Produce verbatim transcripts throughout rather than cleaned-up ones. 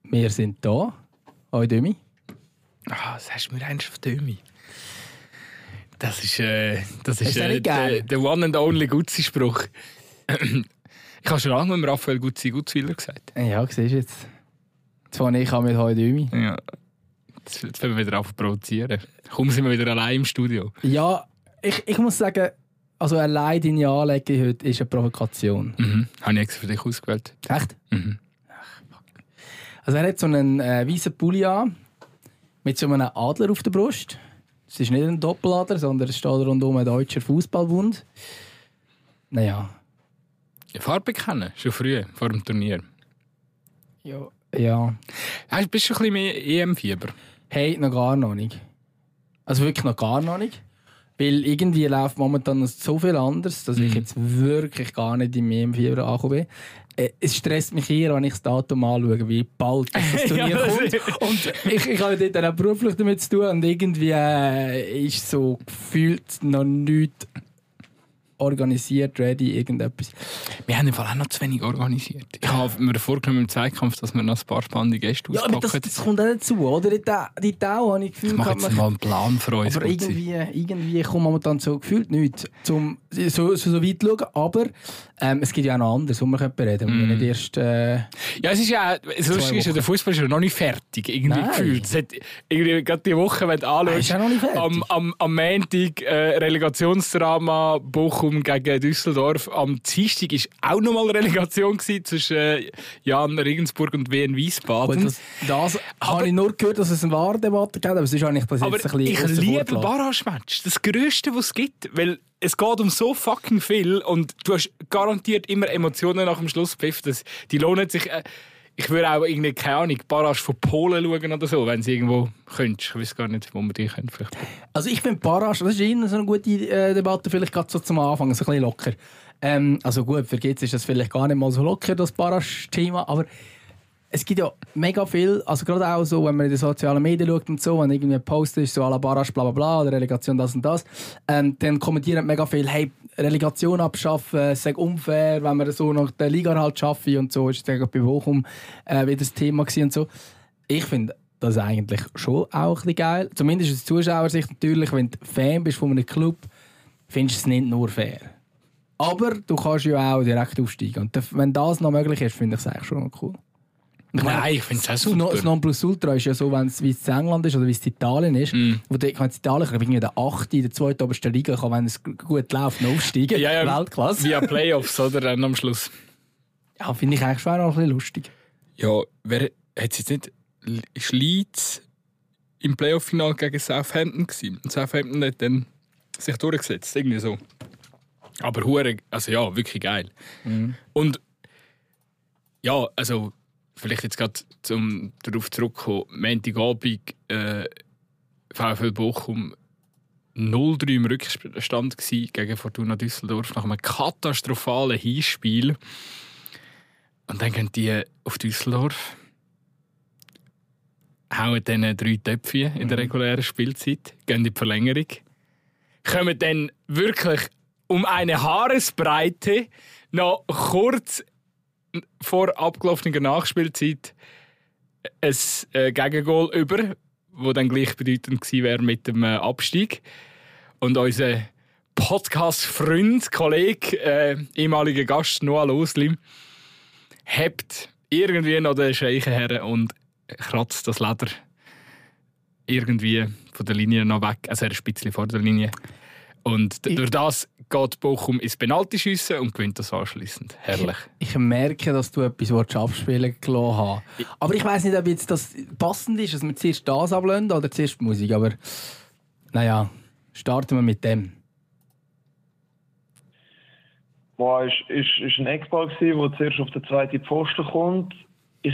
Wir sind da. Hoi Dömi. Ah, das hast du mir eigentlich auf Dömi. Das ist, äh, das ist, ist äh, der, der one and only Gutzi-Spruch. Ich habe schon lange mit Raphael Gutzi Gutzwiller gesagt. Ja, siehst du jetzt. Zwar nicht, ich mit Hoi Dömi. Ja. Jetzt, jetzt fangen wir wieder auf provozieren. Kaum sind wir wieder allein im Studio. Ja, ich, ich muss sagen, also allein deine Anlage heute ist eine Provokation. Mhm. Habe ich extra für dich ausgewählt. Echt? Mhm. Ach, fuck. Also er hat so einen äh, weißen Pulli an, mit so einem Adler auf der Brust. Es ist nicht ein Doppeladler, sondern es steht rundum ein deutscher Fußballbund. Naja. Farbe kennen, schon früh, vor dem Turnier. Ja. Ja. Hey, bist du ein bisschen mehr E M-Fieber? Hey, noch gar noch nicht. Also wirklich noch gar noch nicht. Weil irgendwie läuft momentan noch so viel anders, dass mm. ich jetzt wirklich gar nicht im E M-Fieber angekommen bin. Es stresst mich eher, wenn ich das Datum anschaue, wie bald das Turnier ja, kommt. Und ich, ich habe dort auch beruflich damit zu tun. Und irgendwie äh, ist so gefühlt noch nichts organisiert, ready, irgendetwas. Wir haben im Fall auch noch zu wenig organisiert. Ich habe mir vorgenommen im Zweikampf, dass wir noch ein paar spannende Gäste auspacken. Ja, aber das, das kommt auch dazu, oder? Die, die Tau habe ich gefühlt. Ich mache jetzt mal einen Plan für uns. Aber irgendwie, irgendwie kommt momentan so gefühlt nichts, um so, so, so weit zu schauen. Aber ähm, es gibt ja auch noch anderes, wo wir reden können. Mm. Nicht erst, äh, ja, es ist ja, das Lustige ist ja, der Fußball ist ja noch nicht fertig, irgendwie Nein. gefühlt. Es hat irgendwie gerade die Woche, wenn du anschaust, am, am, am Montag äh, Relegationsdrama Bochum gegen Düsseldorf. Am Dienstag war auch noch mal Relegation gewesen, zwischen äh, Jan Regensburg und Wien Wiesbaden. Das, das habe ich nur gehört, dass es eine Wahrdebatte gibt, aber es ist eigentlich das jetzt ein bisschen. Ich liebe Barrage-Match. Das Größte, was es gibt. Weil es geht um so fucking viel und du hast garantiert immer Emotionen nach dem Schlusspfiff. Das, die lohnen sich. Äh, ich würde auch irgendwie, keine Ahnung, Barrage von Polen schauen oder so, wenn sie irgendwo könntest. Ich weiß gar nicht, wo man die können. Vielleicht. Also ich finde Barrage, das ist immer so eine gute äh, Debatte, vielleicht gerade so zum Anfang, so ein bisschen locker. Ähm, also gut, für jetzt ist das vielleicht gar nicht mal so locker, das Barrage-Thema, aber es gibt ja mega viel, also gerade auch so, wenn man in den sozialen Medien schaut und so, wenn irgendwie ein Post ist, so à la Barrage, bla bla bla, oder Relegation, das und das, ähm, dann kommentieren mega viel, hey, Relegation abschaffen, es sei unfair, wenn wir so nach der Liga halt schaffen und so, ist es bei Bochum äh, wieder das Thema gewesen und so. Ich finde das eigentlich schon auch ein bisschen geil, zumindest aus Zuschauersicht natürlich, wenn du Fan bist von einem Club, findest du es nicht nur fair. Aber du kannst ja auch direkt aufsteigen und wenn das noch möglich ist, finde ich es eigentlich schon noch cool. Ich meine, Nein, ich finde es auch super. Das Nonplusultra ist ja so, wenn es wie es in England ist oder wie es in Italien ist. Mm. Wo die, wenn es in Italien kann, irgendwie der achte in der zweiten obersten Liga kann, wenn es gut läuft, noch aufsteigen. Ja, ja, Weltklasse. Via Playoffs, oder? Dann am Schluss. Ja, finde ich eigentlich schon auch ein bisschen lustig. Ja, wer hat es jetzt nicht... Ist Leeds im Playoff-Final gegen Southampton gewesen? Und Southampton hat dann sich durchgesetzt, irgendwie so. Aber hure, also ja, wirklich geil. Mm. Und ja, also... Vielleicht jetzt gerade, um darauf zurückzukommen, Montagabend äh, VfL Bochum null drei im Rückstand gsi gegen Fortuna Düsseldorf nach einem katastrophalen Hinspiel. Und dann gehen die auf Düsseldorf, hauen dann drei Töpfe in der regulären Spielzeit, gehen in die Verlängerung, kommen dann wirklich um eine Haaresbreite noch kurz vor abgelaufener Nachspielzeit ein äh, Gegengol über, das dann gleichbedeutend gewesen wäre mit dem äh, Abstieg. Und unser Podcast-Freund, Kollege, äh, ehemaliger Gast Noah Losli, hebt irgendwie noch den Scheichen her und kratzt das Leder irgendwie von der Linie noch weg. Also er ist ein bisschen vor der Linie. Und d- durch das geht Bochum ins Penaltyschiessen und gewinnt das anschliessend. Herrlich. Ich, ich merke, dass du etwas abspielen gelassen hast. Aber ich weiss nicht, ob jetzt das passend ist, dass wir zuerst das ablehnen oder zuerst die Musik. Aber naja, starten wir mit dem. Boah, es war ist, ist ein Eckball, der zuerst auf den zweiten Pfosten kommt. Ich,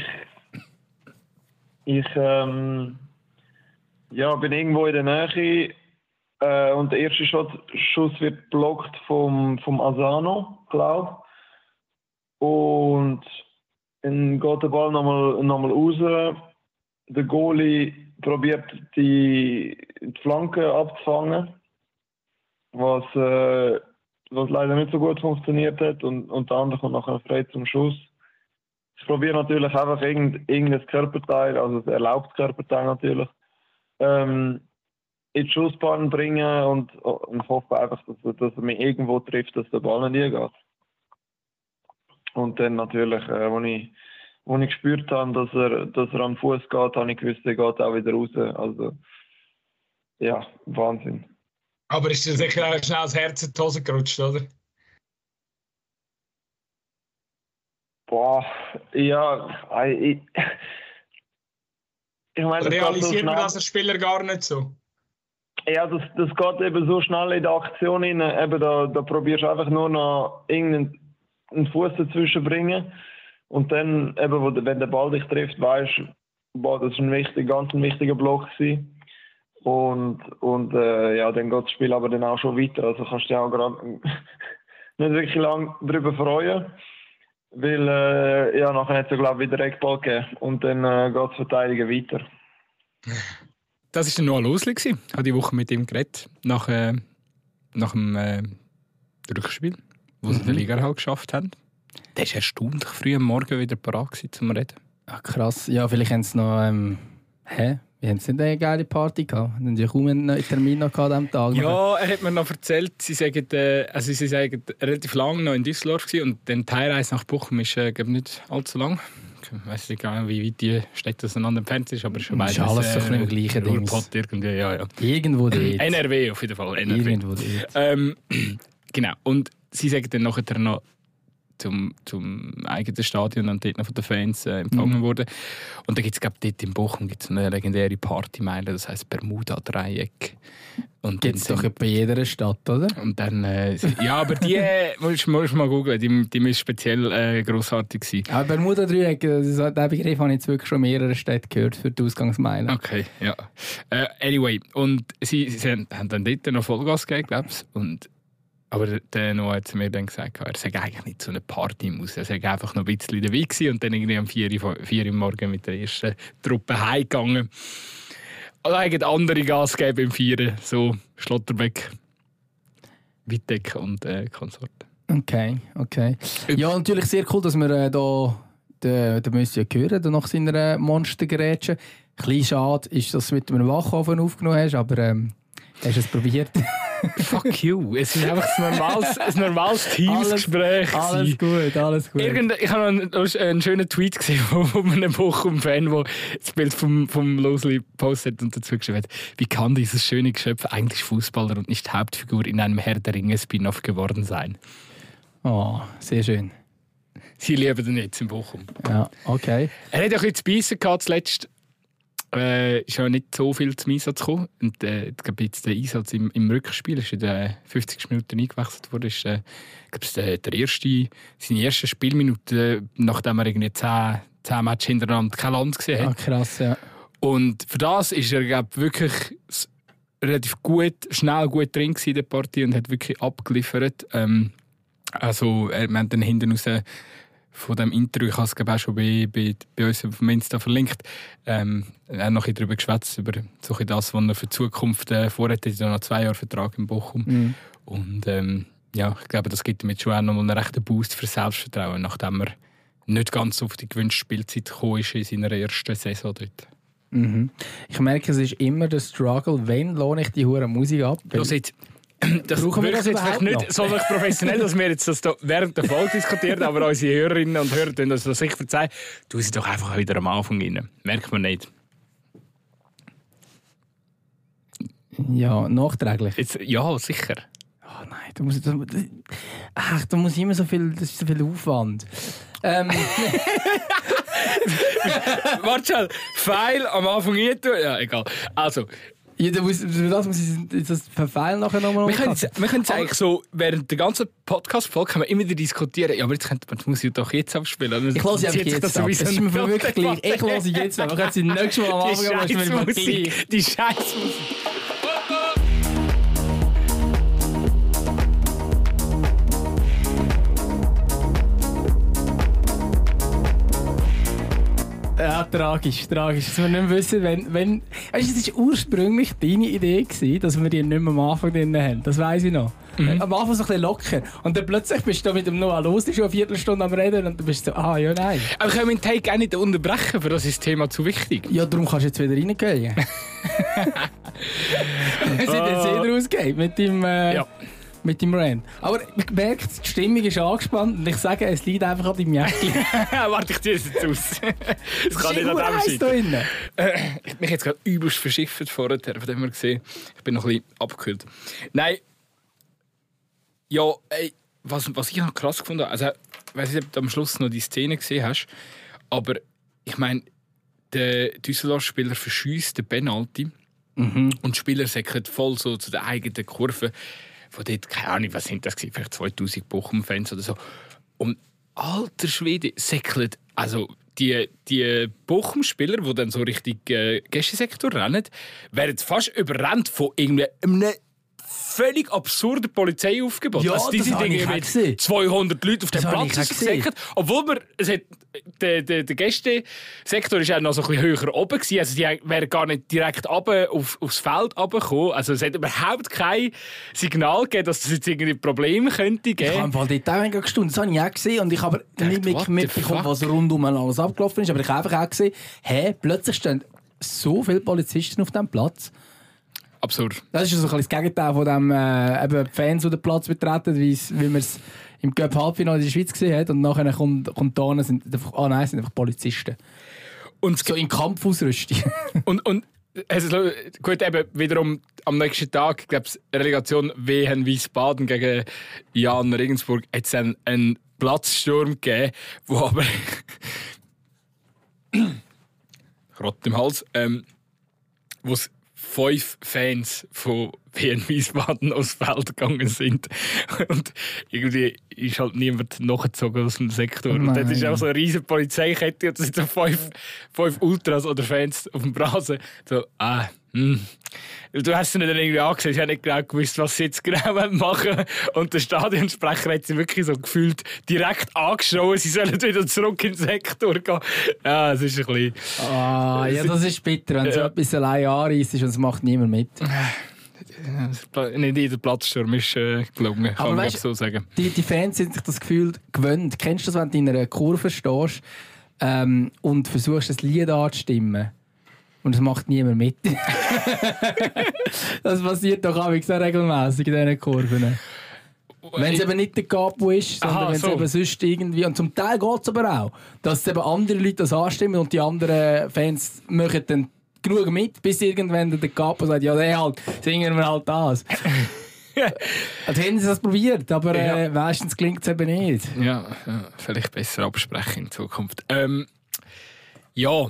ich ähm, ja, bin irgendwo in der Nähe. Äh, und der erste Schuss, Schuss wird blockt vom, vom Asano, glaube ich. Und dann geht der Ball nochmal noch mal raus. Der Goalie probiert die, die Flanke abzufangen, was, äh, was leider nicht so gut funktioniert hat. Und unter anderem kommt nachher frei zum Schuss. Ich ich probiere natürlich einfach irgend, irgendein Körperteil, also das erlaubte Körperteil natürlich, ähm, in die Schussbahn bringen und, und hoffe einfach, dass, dass er mich irgendwo trifft, dass der Ball nicht hingeht. Und dann natürlich, äh, als ich, als ich gespürt habe, dass er, dass er am Fuß geht, habe ich gewusst, er geht auch wieder raus. Also, ja, Wahnsinn. Aber ist dir sicher auch schnell das Herz in die Hose gerutscht, oder? Boah, ja, ich, ich meine, realisiert so man das als Spieler gar nicht so? Ja, das, das geht eben so schnell in der Aktion rein. Eben da, da probierst du einfach nur noch irgendeinen Fuß dazwischen bringen. Und dann, eben, wo, wenn der Ball dich trifft, weißt du, boah, das war ein wichtig, ganz ein wichtiger Block gewesen. Und, und äh, ja, dann geht das Spiel aber dann auch schon weiter. Also kannst du dich auch gerade nicht wirklich lange darüber freuen. Weil, äh, ja, nachher hat es, glaube ich, wieder Eckball gegeben. Und dann äh, geht das Verteidigen weiter. Das war dann noch ein Losli. Ich habe die Woche mit ihm geredet, nach, äh, nach dem äh, Rückspiel, wo sie mhm. den Liga halt geschafft haben. Der war erstaunlich früh am Morgen wieder parat gewesen, zum Reden. Ach, krass. Ja, vielleicht haben sie noch... Ähm, hä? Wir haben nicht eine geile Party gehabt. Wir haben ja kaum einen Termin noch an diesem Tag. Ja, er hat mir noch erzählt, sie sagen, äh, also sie sagen relativ lange noch in Düsseldorf gewesen, und dann die Heimreise nach Bochum ist äh, nicht allzu lang. Ich weiß nicht genau, wie weit die Städte auseinander entfernt ist, aber schon beides. Ist alles so äh, im gleichen Ding. Irgendwie, ja, ja. Irgendwo dort. N R W auf jeden Fall. N R W. Irgendwo dort. Ähm, genau. Und sie sagen dann nachher noch zum, zum eigenen Stadion und dort noch von den Fans äh, empfangen mhm. worden. Und da gibt es, glaube ich, dort in Bochum gibt's eine legendäre Partymeile, das heisst Bermuda-Dreieck. Gibt es doch bei jeder Stadt, oder? Und dann, äh, ja, aber die musst du mal googeln, die, die müssen speziell äh, grossartig sein. Aber Bermuda-Dreieck, diesen Begriff habe ich jetzt wirklich schon mehrere Städte gehört für die Ausgangsmeile. Okay, ja. Äh, anyway, und sie, sie haben dann dort noch Vollgas gegeben, glaube ich. Und aber der Noah hat mir dann gesagt, er sei eigentlich nicht so eine Party muss. Er sei einfach noch ein bisschen dabei gewesen und dann irgendwie um vier Uhr morgens mit der ersten Truppe heimgegangen. Also eigentlich andere Gas geben im Vieren, so Schlotterbeck, Wittek und äh, Konsorten. Okay, okay. Ja, natürlich sehr cool, dass wir äh, da den, den Monsieur hören, da nach seiner Monstergerätsche. Ein bisschen schade ist, dass du mit einem Wachofen aufgenommen hast, aber ähm, hast du es probiert? Fuck you. Es ist einfach ein normales, ein normales Teamsgespräch. Alles, alles gut, alles gut. Irgend, ich habe einen, einen schönen Tweet gesehen von einem Bochum-Fan, der das Bild vom, vom Losli postet und dazu geschrieben hat, wie kann dieses schöne Geschöpf eigentlich Fußballer und nicht Hauptfigur in einem Herr der Ringe-Spin-Off geworden sein? Oh, sehr schön. Sie lieben ihn jetzt in Bochum. Ja, okay. Er hat auch ein bisschen zu beißen gehabt zuletzt. Äh, ist ja nicht so viel zum Einsatz gekommen. Und äh, ich glaube, jetzt der Einsatz im, im Rückspiel ist in den fünfzig Minuten eingewechselt worden. Ist, äh, ich glaube, der, der erste, seine erste Spielminute, nachdem er irgendwie zehn, zehn Matches hintereinander kein Land gesehen hat. Ah, krass, ja. Und für das ist er, glaube ich, wirklich relativ gut, schnell gut drin in der Partie und hat wirklich abgeliefert. Ähm, also, wir haben dann hinten raus von dem Interview, ich habe es auch schon bei, bei, bei uns auf dem Insta verlinkt, ähm, er hat noch ein bisschen darüber geschwätzt, über so das, was er für die Zukunft äh, vorhat. Er hat ja noch zwei Jahre Vertrag in Bochum. Mhm. Und ähm, ja, ich glaube, das gibt ihm jetzt schon auch noch einen rechten Boost für Selbstvertrauen, nachdem er nicht ganz auf die gewünschte Spielzeit gekommen ist in seiner ersten Saison dort. Mhm. Ich merke, es ist immer der Struggle, wenn lohne ich die hure Musik ab. Das jetzt Das brauchen wir das jetzt vielleicht nicht so professionell, dass wir jetzt das da während der Folge diskutieren, aber unsere Hörerinnen und Hörer tun das sicher verzeihen. Tu sie doch einfach wieder am Anfang rein. Merkt man nicht. Ja, nachträglich. Jetzt, ja, sicher. Oh nein, da muss, da, ach, da muss immer so viel, das ist so viel Aufwand. Ähm. Warte schon, Pfeil am Anfang rein tun? Ja, egal. Also... Ja, da muss, das muss ich das Verfeilen nachher nochmal Wir können es eigentlich so, während der ganzen Podcast-Folge können wir immer wieder diskutieren, ja, aber jetzt könnte man die Musik doch jetzt abspielen. Ich lasse sie jetzt ab. Es ist mir wirklich gleich. Ich lasse sie jetzt ab. Ich kann sie nächstes Mal am Anfang die Scheißmusik. Die Scheißmusik. Ja, tragisch, tragisch. Dass wir nicht wissen, wenn, wenn... Weißt du, es war ursprünglich deine Idee gewesen, dass wir die nicht mehr am Anfang drin haben. Das weiss ich noch. Mhm. Am Anfang so ein bisschen locker. Und dann plötzlich bist du mit dem Noah los, schon eine Viertelstunde am Reden und du bist so, ah, ja, nein. Aber können wir den Take auch nicht unterbrechen, für das ist das Thema zu wichtig. Ja, darum kannst du jetzt wieder reingehen. Wir sind jetzt wieder rausgegeben mit dem... Äh, Ja. Mit dem Rand. Aber ich merke, die Stimmung ist angespannt und ich sage, es liegt einfach an deinem Jäckchen. Warte, ich ziehe es jetzt aus. Das kann nicht an dem Scheiß da sein. drinnen. Äh, ich habe mich jetzt gerade übelst verschifft vorher, von dem wir gesehen. Ich bin noch ein bisschen abgekühlt. Nein. Ja, ey, was, was ich noch krass gefunden habe, also, ich weiß nicht, ob du am Schluss noch die Szene gesehen hast, aber ich meine, der Düsseldorf-Spieler verschießt den Penalty Mhm. und die Spieler säcken voll so zu der eigenen Kurve. Von dort, keine Ahnung, was sind das gewesen? Vielleicht zweitausend Bochum-Fans oder so. Und alter Schwede, säckeln, also die, die Bochum-Spieler, die dann so Richtung äh, Gästesektor rennen, werden fast überrannt von irgendwie einem völlig absurden Polizeiaufgebot. Ja, also die das sind habe ich irgendwie auch mit gesehen. zweihundert Leuten auf dem Das habe Platz ich auch gesehen. gesäckelt. Obwohl man, es hat, der, der, der Gästesektor war auch noch so ein bisschen höher oben gewesen. Also die wären gar nicht direkt runter auf, aufs Feld runtergekommen. Also es hat überhaupt kein Signal gegeben, dass es jetzt irgendwie Probleme könnte Ich habe geben. im Fall dort auch mega gestaunt. Das habe ich auch gesehen und ich habe Dacht, nicht what mit- the mitbekommen, fuck? was rundum alles abgelaufen ist. Aber ich habe einfach auch gesehen, hä, plötzlich stehen so viele Polizisten auf diesem Platz. Absurd. Das ist so ein bisschen das Gegenteil von dem äh, eben Fans, die den Platz betreten, wie man es im Cup-Halbfinale in der Schweiz gesehen hat. Und nachher kommt, kommt da sind einfach, ah nein, sind einfach Polizisten. Und, So in Kampfausrüstung. und, und also, gut, eben wiederum am nächsten Tag, ich glaube, Relegation Wehen Wiesbaden gegen Jan Regensburg, hat es einen, einen Platzsturm gegeben, wo aber Rott im Hals, ähm, wo es fünf Fans von Wien Wiesbaden aufs Feld gegangen sind. Und irgendwie ist halt niemand nachgezogen aus dem Sektor. Und Nein. das ist auch so eine riesige Polizeikette und es sind so fünf, fünf Ultras oder Fans auf dem Rasen. So, ah, hm. Du hast sie nicht irgendwie angesehen, sie haben nicht genau gewusst, was sie jetzt genau machen wollen. Und der Stadionsprecher hat sie wirklich so gefühlt direkt angeschrien, sie sollen wieder zurück in den Sektor gehen. Ja, es ist ein bisschen... Ah, ja, das ist bitter, wenn so Ja. etwas allein anreisst und es macht niemand mit. Nicht jeder Platzsturm ist äh, gelungen, kann Aber man weißt- so sagen. Die, die Fans sind sich das Gefühl gewöhnt. Kennst du das, wenn du in einer Kurve stehst ähm, und versuchst, ein Lied anzustimmen? Und es macht niemand mit. Das passiert doch auch sehr regelmäßig in diesen Kurven. Wenn es eben nicht der Capo ist, sondern Aha, wenn es so. eben sonst irgendwie... Und zum Teil geht es aber auch, dass eben andere Leute das anstimmen und die anderen Fans machen dann genug mit, bis irgendwann der Capo sagt, ja, der halt, singen wir halt das. Also haben sie das probiert, aber äh, meistens klingt es eben nicht. Ja, ja, vielleicht besser absprechen in Zukunft. Ähm, ja.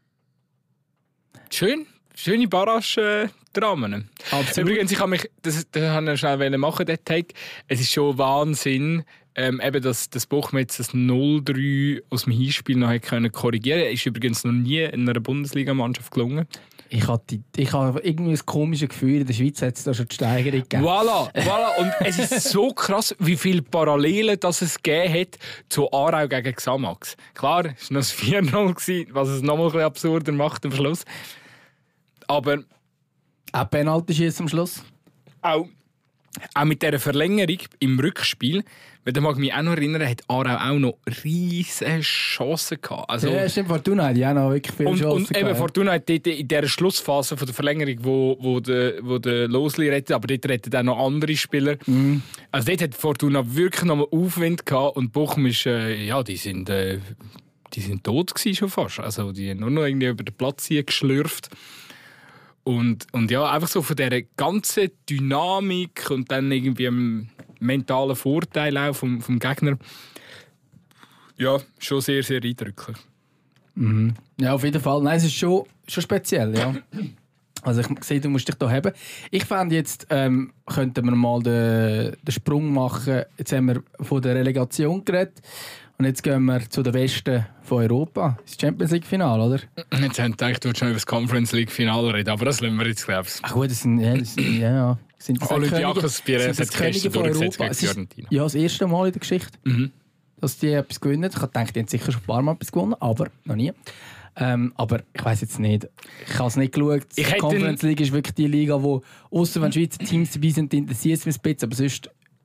Schön. Schöne Barrage-Dramen. Absolut. Übrigens, ich habe mich, das, das habe ich schnell machen, den Take. Es ist schon Wahnsinn, ähm, eben, dass das Bochum jetzt das null drei aus dem Hinspiel noch können korrigieren konnte. Ist übrigens noch nie in einer Bundesligamannschaft gelungen. Ich habe ich hab irgendwie ein komisches Gefühl, in der Schweiz hat es da schon die Steigerung gegeben. Voilà, voilà. Und es ist so krass, wie viele Parallelen das es gegeben hat zu Aarau gegen Xamax. Klar, es war noch das vier null, was es noch mal ein bisschen absurder macht am Schluss. Aber Auch Penalty schießen am Schluss. auch, auch mit dieser Verlängerung im Rückspiel, weil da mag ich mich auch noch erinnern, hat Aarau auch noch riesige Chancen gehabt. Also, Ja, stimmt, Fortuna hat ja auch noch wirklich viele und, Chancen und eben gehabt. Fortuna hat dort in dieser Schlussphase von der Verlängerung, wo, wo der, wo der Losli rettet, aber dort rettet auch noch andere Spieler. Mhm. Also dort hat Fortuna wirklich noch mal Aufwind gehabt und Bochum ist, äh, ja, die sind, äh, die sind tot gewesen schon fast. Also die haben nur noch irgendwie über den Platz hier geschlürft. Und, und ja, einfach so von dieser ganzen Dynamik und dann irgendwie einem mentalen Vorteil auch vom, vom Gegner. Ja, schon sehr, sehr eindrücklich. Mhm. Ja, auf jeden Fall. Nein, es ist schon, schon speziell, ja. Also ich sehe, du musst dich da haben. Ich fände jetzt, ähm, könnten wir mal den, den Sprung machen. Jetzt haben wir von der Relegation geredet. Und jetzt gehen wir zu den Besten von Europa. Das Champions League-Finale, oder? Jetzt haben gedacht, du würdest schon über das Conference League-Finale reden, aber das lassen wir jetzt, glaube ich. Ach gut, das sind, ja, das sind, ja, ja. Sind das Olympiakos Könige- Pires sind das hat gestern Könige von durchgesetzt Europa? gegen Es ist, Fiorentina. ja, das erste Mal in der Geschichte, Mhm. dass die etwas gewinnen. Ich denke, die haben sicher schon ein paar Mal etwas gewonnen, aber noch nie. Ähm, aber ich weiss jetzt nicht. Ich habe es nicht geschaut. Ich Die hätte Conference League ist wirklich die Liga, wo, außer wenn Schweizer Teams dabei sind, interessiert es mich ein bisschen. Aber sonst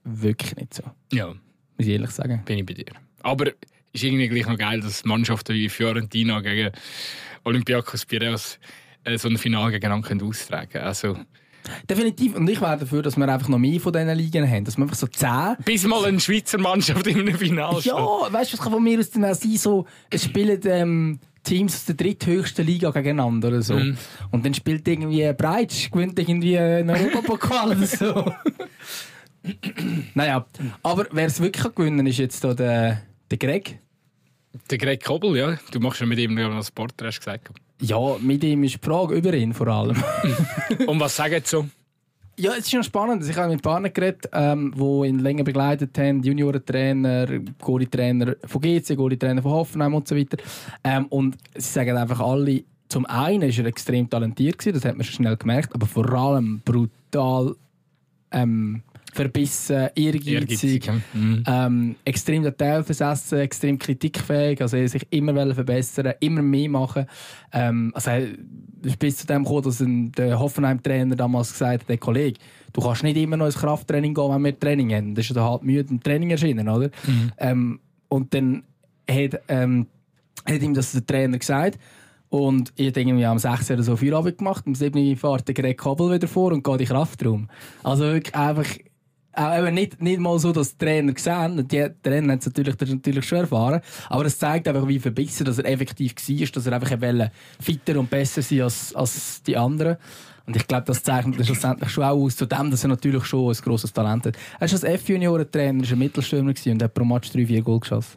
wirklich nicht so. Ja. Muss ich ehrlich sagen. Bin ich bei dir. Aber es ist irgendwie gleich noch geil, dass Mannschaften wie Fiorentina gegen Olympiakos Piraeus äh, so ein Finale gegeneinander austragen können. Also, definitiv. Und ich wäre dafür, dass wir einfach noch mehr von diesen Ligen haben. Dass wir einfach so zehn... bis mal eine Schweizer Mannschaft in einem Finale steht. Ja, weißt du, was kann von mir aus dann auch sein? So, es spielen ähm, Teams aus der dritthöchsten Liga gegeneinander oder so. Mm. Und dann spielt irgendwie Breitsch, gewinnt irgendwie einen Europapokal oder so. Naja, aber wer es wirklich gewinnen kann, ist jetzt da der, der Greg. Der Greg Kobel, ja. Du machst ja mit ihm noch einen Sport, hast du gesagt. Ja, mit ihm ist die Frage über ihn vor allem. Und was sagen Sie so? Ja, es ist schon spannend. Ich habe mit Partnern geredet, ähm, die ihn länger begleitet haben, Juniorentrainer, Goalie-Trainer von G C, Goalie-Trainer von Hoffenheim und so weiter. Ähm, und sie sagen einfach alle, zum einen war er extrem talentiert gewesen, das hat man schon schnell gemerkt, aber vor allem brutal ähm, verbissen, ehrgeizig, Ehrgeizig, ja. mhm. ähm, extrem detailversessen, extrem kritikfähig, also er sich immer verbessern, immer mehr machen. Ähm, also er ist bis zu dem gekommen, dass ein, der Hoffenheim-Trainer damals gesagt hat, der Kollege, du kannst nicht immer noch ins Krafttraining gehen, wenn wir Training haben. Das ist ja halt müde im Training erschienen, oder? Mhm. Ähm, und dann hat, ähm, hat ihm das der Trainer gesagt. Und ich habe irgendwie am sechs oder so Feierabend gemacht. Am sieben fährt der Greg Kobel wieder vor und geht in den Kraftraum. Also wirklich einfach... Auch nicht, nicht mal so, dass die Trainer sehen. Die Trainer haben es natürlich, das natürlich schon erfahren. Aber es zeigt einfach, wie verbissen dass er effektiv war, dass er einfach wollte fitter und besser sein als, als die anderen. Und ich glaube, das zeichnet er schlussendlich schon auch aus, zu dem, dass er natürlich schon ein grosses Talent hat. Er ist als F-Junioren-Trainer, er war ein Mittelstürmer und hat pro Match drei, vier Goal geschossen.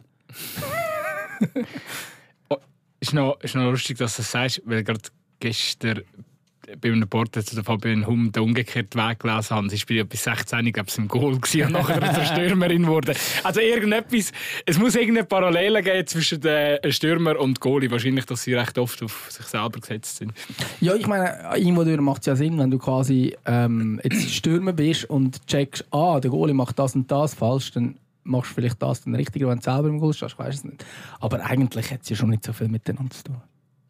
Oh, ist, noch, ist noch lustig, dass du das sagst, weil gerade gestern bei einem Porträt zu der Fabian Humm den umgekehrten Weg gelesen haben. Sie spielt ja bis sechzehn, ich glaube, sie im Goal gewesen und nachher eine Stürmerin geworden. Also irgendetwas, es muss irgendeine Parallele geben zwischen den Stürmer und Goalie. Wahrscheinlich, dass sie recht oft auf sich selber gesetzt sind. Ja, ich meine, irgendwo macht es ja Sinn, wenn du quasi ähm, jetzt Stürmer bist und checkst, ah, der Goalie macht das und das falsch, dann machst du vielleicht das dann richtiger, wenn du selber im Goal stehst, ich weiß es nicht. Aber eigentlich hat es ja schon nicht so viel miteinander zu tun.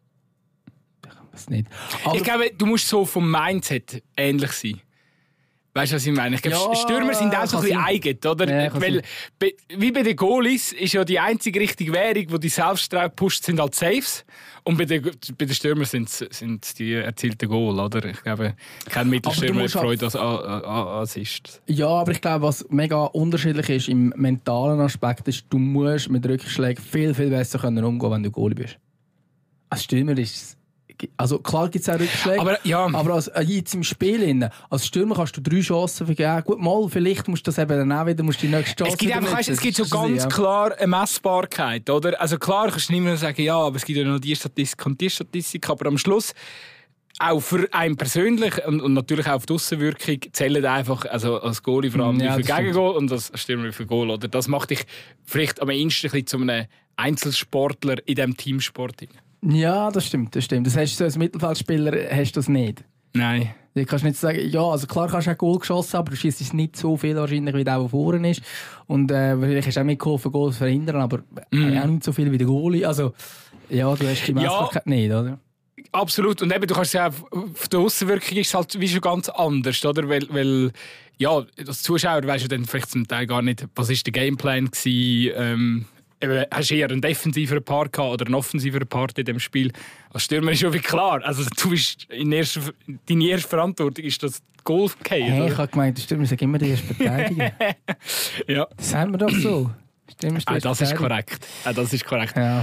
Nicht. Ich glaube, du musst so vom Mindset ähnlich sein. Weißt du, was ich meine? Ich glaube, ja, Stürmer sind auch so ein bisschen eigen, oder? Ja, weil, be, wie bei den Goalies ist ja die einzige richtige Währung, die die Selbststrafe pusht, sind halt Saves. Und bei den, bei den Stürmern sind es die erzielten Goal, oder? Ich glaube, kein Mittelstürmer hat Freude als Assist. Ja, aber ich glaube, was mega unterschiedlich ist im mentalen Aspekt, ist, du musst mit Rückschlägen viel, viel besser können umgehen, wenn du Goalie bist. Als Stürmer ist es... Also klar gibt es auch Rückschläge, aber, ja. aber als, jetzt im Spiel, als Stürmer kannst du drei Chancen vergeben. Gut, mal, vielleicht musst du das eben dann auch wieder, musst die nächste Chance es gibt einfach, weißt, es gibt so ganz ja. klar eine Messbarkeit, oder? Also klar kannst du nicht mehr sagen, ja, aber es gibt ja noch die Statistik und die Statistik, aber am Schluss auch für einen persönlich und, und natürlich auch auf die Aussenwirkung zählen einfach, also als Goalie vor allem ja, für Gegengol und als Stürmer für Goal, oder? Das macht dich vielleicht am ehesten zu einem Einzelsportler in diesem Teamsport. Ja, das stimmt, das stimmt. Das hast du als Mittelfeldspieler hast du das nicht. Nein. Du kannst nicht sagen, ja, also klar kannst du auch Goal geschossen, aber du schießt nicht so viel wahrscheinlich, wie der, der vorne ist. Und äh, vielleicht hast du auch mitgeholfen, Goal zu verhindern, aber mm. auch nicht so viel wie der Goalie. Also, ja, du hast die Messbarkeit ja. nicht, oder? Absolut. Und eben, du kannst ja auf der Aussenwirkung ist es halt wie schon ganz anders, oder? Weil, weil ja, als Zuschauer weisst du dann vielleicht zum Teil gar nicht, was ist der Gameplan gewesen, ähm, hast du eher einen defensiveren Part gehabt oder einen offensiveren Part in dem Spiel? Als Stürmer ist schon wie klar. Also du bist in erster, deine erste Verantwortung ist das Golf gehen. Hey, ich habe gemeint, der Stürmer ist immer der erste Verteidiger. Ja. Das haben wir doch so. Stürmer ist ah, das ist korrekt. Ah, das ist korrekt. Ja.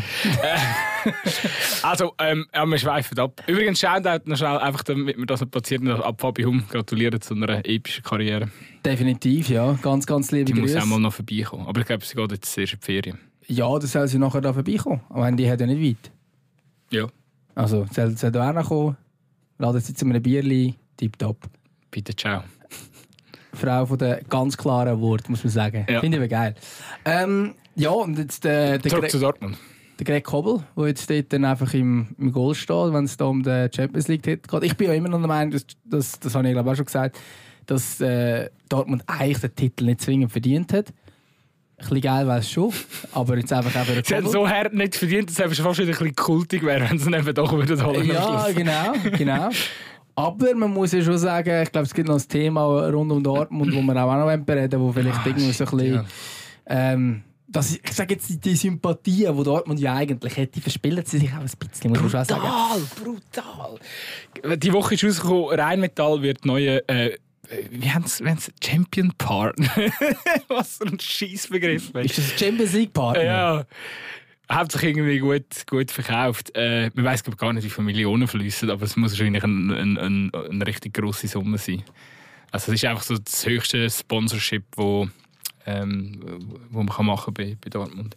Also, ähm, ja, wir schweifen ab. Übrigens, Shoutout noch schnell, einfach damit wir das noch passiert ab Fabi Humm. Gratulieren zu einer epischen Karriere. Definitiv, ja. Ganz, ganz liebe Die Grüße. muss auch mal noch vorbeikommen. Aber ich glaube, sie geht jetzt erst in die Ferien. Ja, das soll sie nachher da vorbeikommen. Aber die hat ja nicht weit. Ja. Also, soll sie da auch noch kommen. Laden sie zu einem Bierli. Tipptopp. Bitte, ciao. Frau von den ganz klaren Worten, muss man sagen. Ja. Finde ich aber geil. Ähm, ja, und jetzt der... der Zurück zu Dortmund. Der Greg Kobel, der jetzt dort dann einfach im, im Goal steht, wenn es da um die Champions League geht. Ich bin ja immer noch der Meinung, das, das, das habe ich glaube auch schon gesagt, dass äh, Dortmund eigentlich den Titel nicht zwingend verdient hat. Ein bisschen geil wäre es schon, aber jetzt einfach eben der Sie haben so hart nicht verdient, dass es schon fast wieder ein bisschen kultig wäre, wenn sie dann doch wieder holen. Ja, genau, genau. Aber man muss ja schon sagen, ich glaube, es gibt noch ein Thema rund um Dortmund, wo wir auch noch reden wollen, wo vielleicht ah, irgendwie so ein bisschen... Ja. Ähm, das, ich sage jetzt, die Sympathien, die Dortmund ja eigentlich hätte, verspielen sie sich auch ein bisschen, muss brutal, man schon sagen. Brutal! Die Woche ist rausgekommen, Rheinmetall wird neue... Äh, wie haben sie Champion Partner? Was für ein Scheissbegriff. Ist das ein Champions League Partner? Ja. Hat sich irgendwie gut, gut verkauft. Äh, man weiss gar nicht, wie viele Millionen fließen, aber es muss wahrscheinlich eine, eine, eine, eine richtig grosse Summe sein. Also es ist einfach so das höchste Sponsorship, wo, ähm, wo man machen kann bei, bei Dortmund.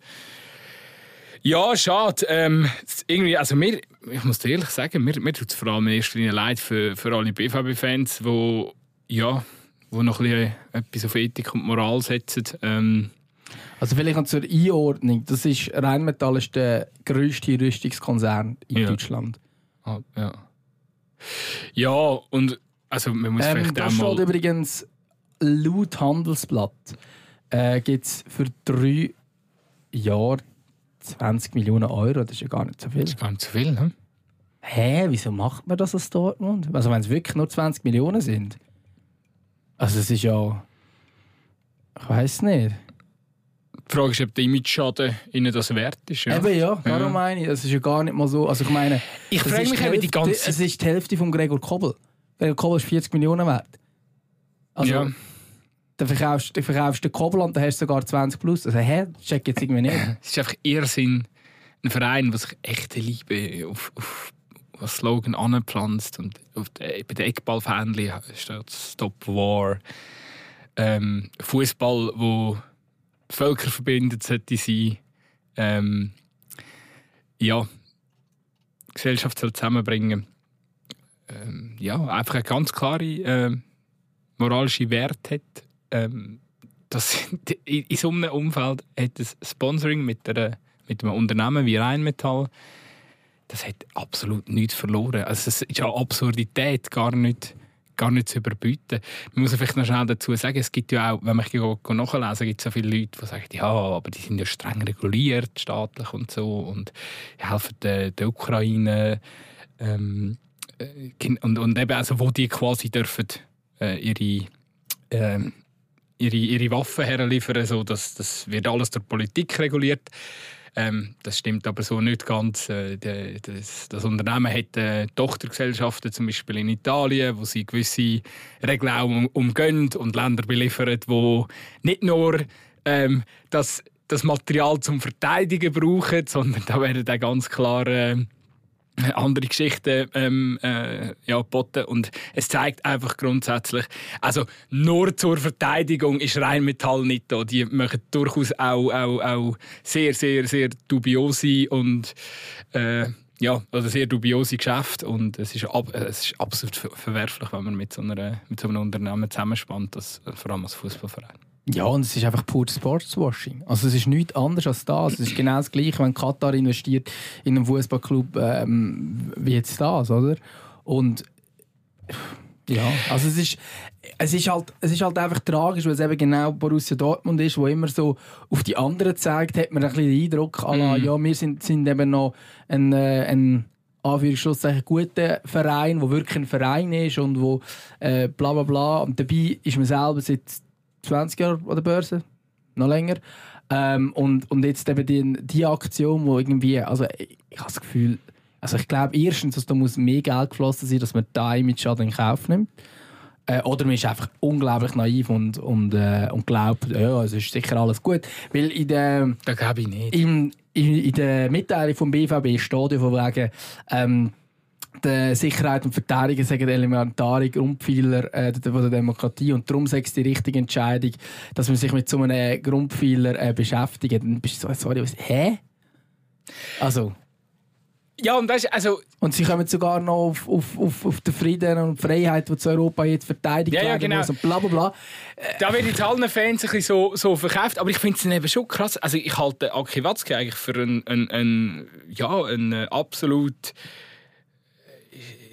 Ja, schade. Ähm, irgendwie, also mir, ich muss dir ehrlich sagen, mir, mir tut es vor allem in erster Linie leid für, für alle B V B-Fans, die ja, wo noch ein bisschen etwas auf Ethik und Moral setzen. Ähm, Also vielleicht noch zur Einordnung. Das ist, Rheinmetall ist der grösste Rüstungskonzern in ja. Deutschland. Ah, ja. Ja, und also man muss ähm, vielleicht da auch steht mal... übrigens, laut Handelsblatt äh, gibt es für drei Jahre zwanzig Millionen Euro. Das ist ja gar nicht so viel. Das ist gar nicht so viel, ne? Hä, wieso macht man das als Dortmund? Also wenn es wirklich nur zwanzig Millionen sind? Also es ist ja... Ich weiss nicht. Die Frage ist, ob der Image-Schaden ihnen das wert ist. Ja. Eben ja, darum ja. meine ich. Das ist ja gar nicht mal so... Also ich meine... Ich frage mich eben die ganze... Es ist die Hälfte von Gregor Kobel. Gregor Kobel ist vierzig Millionen wert. Also... Ja. Dann verkaufst, dann verkaufst du den Kobel und dann hast du sogar zwanzig plus. Also hä? Das check jetzt irgendwie nicht. Es ist einfach Irrsinn. Ein Verein, der sich echte Liebe auf... auf was Slogan anpflanzt und auf de, bei den Eckballfähnchen steht Stop War. Ähm, Fußball, wo Völker verbindet sollte sein. Ähm, ja, die Gesellschaft soll zusammenbringen. Ähm, ja, einfach eine ganz klare äh, moralische Wert hat. Ähm, das, in, in so einem Umfeld hat das Sponsoring mit, der, mit einem Unternehmen wie Rheinmetall, das hat absolut nichts verloren. Also es ist ja Absurdität, gar nicht, gar nicht zu überbieten. Man muss vielleicht noch schnell dazu sagen, es gibt ja auch, wenn man nachlesen, gibt es so viele Leute, die sagen, ja, aber die sind ja streng reguliert, staatlich und so, und helfen der, der Ukraine. Ähm, und, und eben also, wo die quasi dürfen äh, ihre, äh, ihre, ihre Waffen herliefern, so, das, das wird alles durch Politik reguliert. Ähm, das stimmt aber so nicht ganz. Äh, de, das, das Unternehmen hat äh, Tochtergesellschaften, zum Beispiel in Italien, wo sie gewisse Regeln auch um, umgehen und Länder beliefern, wo nicht nur ähm, das, das Material zum Verteidigen brauchen, sondern da werden auch ganz klar äh, andere Geschichten ähm, äh, ja, geboten. Und es zeigt einfach grundsätzlich, also nur zur Verteidigung ist Rheinmetall nicht da. Die machen durchaus auch, auch, auch sehr, sehr, sehr dubiose und äh, ja, oder sehr dubiose Geschäfte. Und es ist, ab, es ist absolut ver- verwerflich, wenn man mit so, einer, mit so einem Unternehmen zusammenspannt, das, vor allem als Fußballverein. Ja, und es ist einfach pure Sportswashing. Also es ist nichts anderes als das. Es ist genau das Gleiche, wenn Katar investiert in einen Fußballclub ähm, wie jetzt das, oder? Und ja, also es ist, es ist halt, es ist halt einfach tragisch, weil es eben genau Borussia Dortmund ist, wo immer so auf die anderen zeigt, hat man ein bisschen den Eindruck, mm. la, ja, wir sind, sind eben noch ein, äh, ein Anführungszeichen guter Verein, der wirklich ein Verein ist und wo äh, bla bla bla. Und dabei ist man selber seit zwanzig Jahre an der Börse, noch länger. Ähm, und, und jetzt eben die, die Aktion, wo irgendwie, also ich, ich habe das Gefühl, also ich glaube erstens, dass da muss mehr Geld geflossen sein, dass man da Image-Schaden in Kauf nimmt. Äh, oder man ist einfach unglaublich naiv und, und, äh, und glaubt, ja, es ist sicher alles gut. Weil in der, das glaube ich nicht. In, in, in der Mitteilung vom B V B steht ja von wegen, ähm, die Sicherheit und Verteidigung sind elementare Grundpfeiler äh, der Demokratie und darum ist es die richtige Entscheidung, dass man sich mit so einem Grundpfeiler äh, beschäftigt. Dann bist du so, sorry, was, hä? Also... Ja, und, weißt, also, und sie kommen sogar noch auf, auf, auf, auf den Frieden und die Freiheit, die zu Europa jetzt verteidigt ja, ja, werden genau. muss und bla bla bla. Da wird jetzt allen Fans ein bisschen so, so verkauft, aber ich finde es eben schon krass. Also ich halte Aki Watzke eigentlich für einen, einen, einen, ja, einen absolut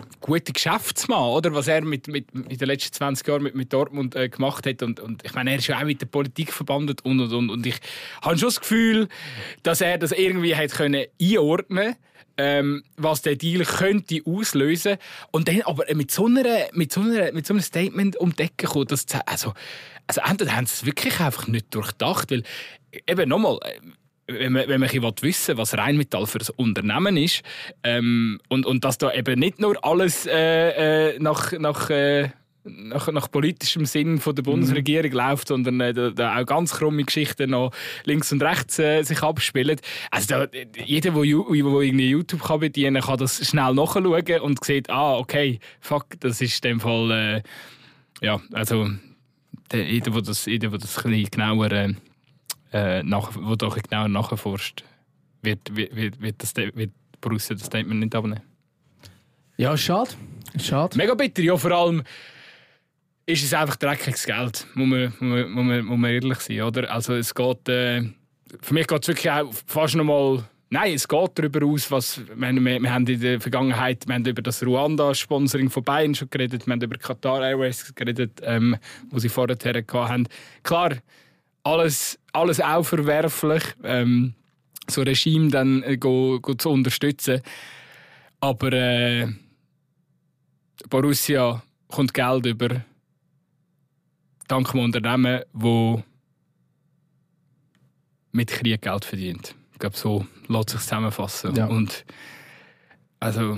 guter Geschäftsmann, oder? Was er mit, mit, in den letzten zwanzig Jahren mit, mit Dortmund äh, gemacht hat. Und, und ich meine, er ist ja auch mit der Politik verbandelt und, und, und. Und ich habe schon das Gefühl, dass er das irgendwie hat können einordnen ähm, was der Deal könnte auslösen. Und dann aber mit so, einer, mit so, einer, mit so einem Statement um die Ecke kommen, dass, also, also entweder haben sie es wirklich einfach nicht durchdacht, weil eben nochmal, wenn man, wenn man ein bisschen wissen will, was Rheinmetall für ein Unternehmen ist ähm, und, und dass da eben nicht nur alles äh, äh, nach, nach, äh, nach, nach politischem Sinn von der Bundesregierung mhm. läuft, sondern äh, da, da auch ganz krumme Geschichten noch links und rechts äh, sich abspielen. Also da, jeder, der irgendwie YouTube kann bedienen kann, das schnell nachschauen und sieht, ah, okay, fuck, das ist in dem Fall, äh, ja, also der, jeder, der das, jeder, der das ein bisschen genauer äh, Äh, nach, wo doch genauer nachforscht, wird, wird, wird, das, wird Borussia das Statement nicht abnehmen. Ja, schade. schade. Mega bitter. Ja, vor allem ist es einfach dreckiges Geld, muss man, muss man, muss man, muss man ehrlich sein. Oder? Also es geht, äh, für mich geht es wirklich auch fast noch mal. Nein, es geht darüber aus, was wir, wir, wir haben in der Vergangenheit wir haben über das Ruanda-Sponsoring von Bayern schon geredet, wir haben über Qatar Airways geredet, ähm, wo sie vorher hatten. Klar, Alles, alles auch verwerflich, ähm, so ein Regime dann äh, go, go zu unterstützen. Aber äh, Borussia kommt Geld über dank einem Unternehmen, das mit Krieg Geld verdient. Ich glaube, so lässt sich zusammenfassen. Ja. Und also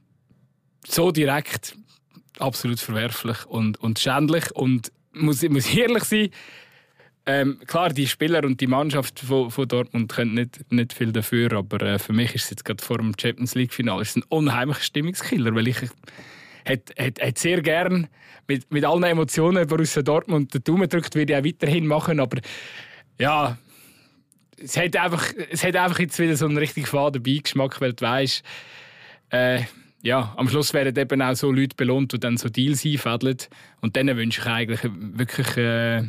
so direkt absolut verwerflich und, und schändlich. Und muss, muss ehrlich sein, Ähm, klar, die Spieler und die Mannschaft von, von Dortmund können nicht, nicht viel dafür, aber äh, für mich ist es jetzt gerade vor dem Champions League-Finale ein unheimlicher Stimmungskiller, weil ich hätte hätt, hätt sehr gern mit, mit allen Emotionen Borussia Dortmund den Daumen gedrückt, würde ich auch weiterhin machen, aber ja, es hat einfach, es hat einfach jetzt wieder so einen richtig faden Beigeschmack, weil du weisst, äh, ja, am Schluss werden eben auch so Leute belohnt, die dann so Deals einfädeln und denen wünsche ich eigentlich wirklich... Äh,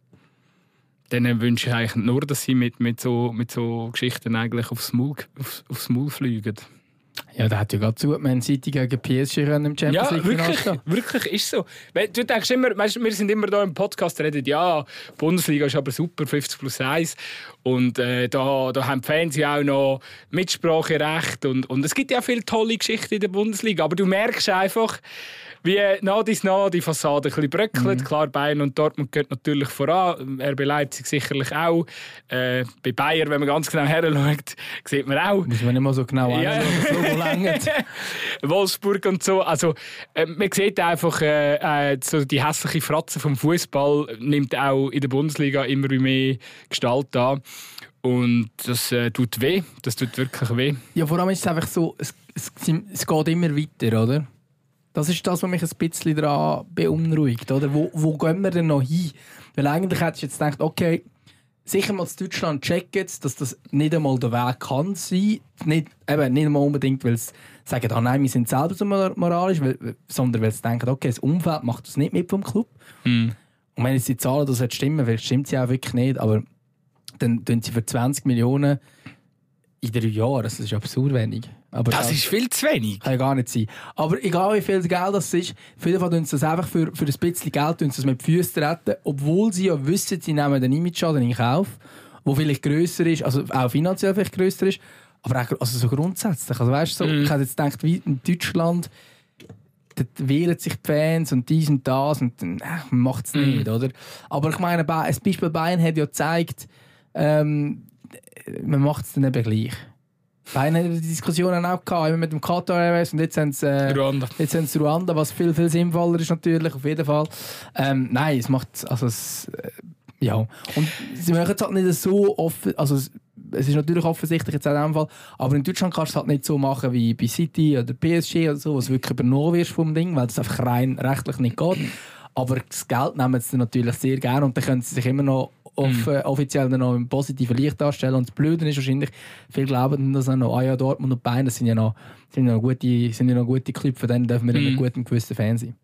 Denen wünsche ich eigentlich nur, dass sie mit, mit, so, mit so Geschichten eigentlich aufs Maul, aufs, aufs Maul fliegen. Ja, der hat ja gerade zu Man City gegen P S G im Champions League Finale. Ja, wirklich, wirklich ist so. Du denkst immer, weißt, wir sind immer da im Podcast, reden, ja, die Bundesliga ist aber super, fünfzig plus eins. Und äh, da, da haben die Fans ja auch noch Mitspracherecht. Und, und es gibt ja viele tolle Geschichten in der Bundesliga. Aber du merkst einfach, wie nah dies nah die Fassade ein bisschen bröckelt. Mhm. Klar, Bayern und Dortmund gehört natürlich voran. R B Leipzig sicherlich auch. Äh, bei Bayern, wenn man ganz genau her schaut, sieht man auch. Muss man nicht mal so genau anschauen, ja. so Wolfsburg und so. Also, äh, man sieht einfach, äh, äh, so die hässliche Fratze vom Fußball nimmt auch in der Bundesliga immer mehr Gestalt an. Und das äh, tut weh. Das tut wirklich weh. Ja, vor allem ist es einfach so, es, es, es geht immer weiter, oder? Das ist das, was mich ein bisschen daran beunruhigt. Oder? Wo, wo gehen wir denn noch hin? Weil eigentlich hättest du jetzt gedacht, okay, sicher mal in Deutschland checken, dass das nicht einmal der Weg kann sein. Nicht, eben, nicht einmal unbedingt, weil sie sagen, ah, nein, wir sind selber so moralisch, weil, sondern weil sie denken, okay, das Umfeld macht das nicht mit vom Club. Mm. Und wenn jetzt die Zahlen das stimmen, vielleicht stimmt sie auch wirklich nicht, aber dann tun sie für zwanzig Millionen in drei Jahren, das ist absurd wenig. Aber das, das ist viel zu wenig. Kann ja gar nicht sein. Aber egal wie viel Geld das ist, auf jeden Fall tun sie das einfach für, für ein bisschen Geld tun sie das mit Füßen retten, obwohl sie ja wissen, sie nehmen den Image-Schaden in Kauf, der vielleicht grösser ist, also auch finanziell vielleicht grösser ist, aber auch also so grundsätzlich. Also weißt, so, mm. Ich hätte jetzt gedacht, wie in Deutschland, dort wehren sich die Fans und dies und das und dann äh, man macht es mm. nicht, oder? Aber ich meine, ein Beispiel Bayern hat ja gezeigt, ähm, man macht es dann eben gleich. Bayern hat die Diskussionen auch gehabt, immer mit dem Qatar Airways und jetzt haben sie äh, Ruanda. Jetzt haben sie Ruanda, was viel, viel sinnvoller ist natürlich, auf jeden Fall. Ähm, nein, es macht, also es, äh, ja. Und sie machen es halt nicht so offen, also es, es ist natürlich offensichtlich jetzt auch in dem Fall, aber in Deutschland kannst du es halt nicht so machen wie bei City oder P S G oder so, was wirklich übernommen wirst vom Ding, weil das einfach rein rechtlich nicht geht. Aber das Geld nehmen sie natürlich sehr gerne und dann können sie sich immer noch Off, äh, offiziell noch im positiven Licht darstellen. Und das Blöde ist wahrscheinlich, viele glauben, dass auch noch, ah ja, Dortmund und Bayern, das sind ja noch, sind ja noch gute, sind ja noch gute Clubs, von denen dürfen wir mm. mit gutem Gewissen Fan sein.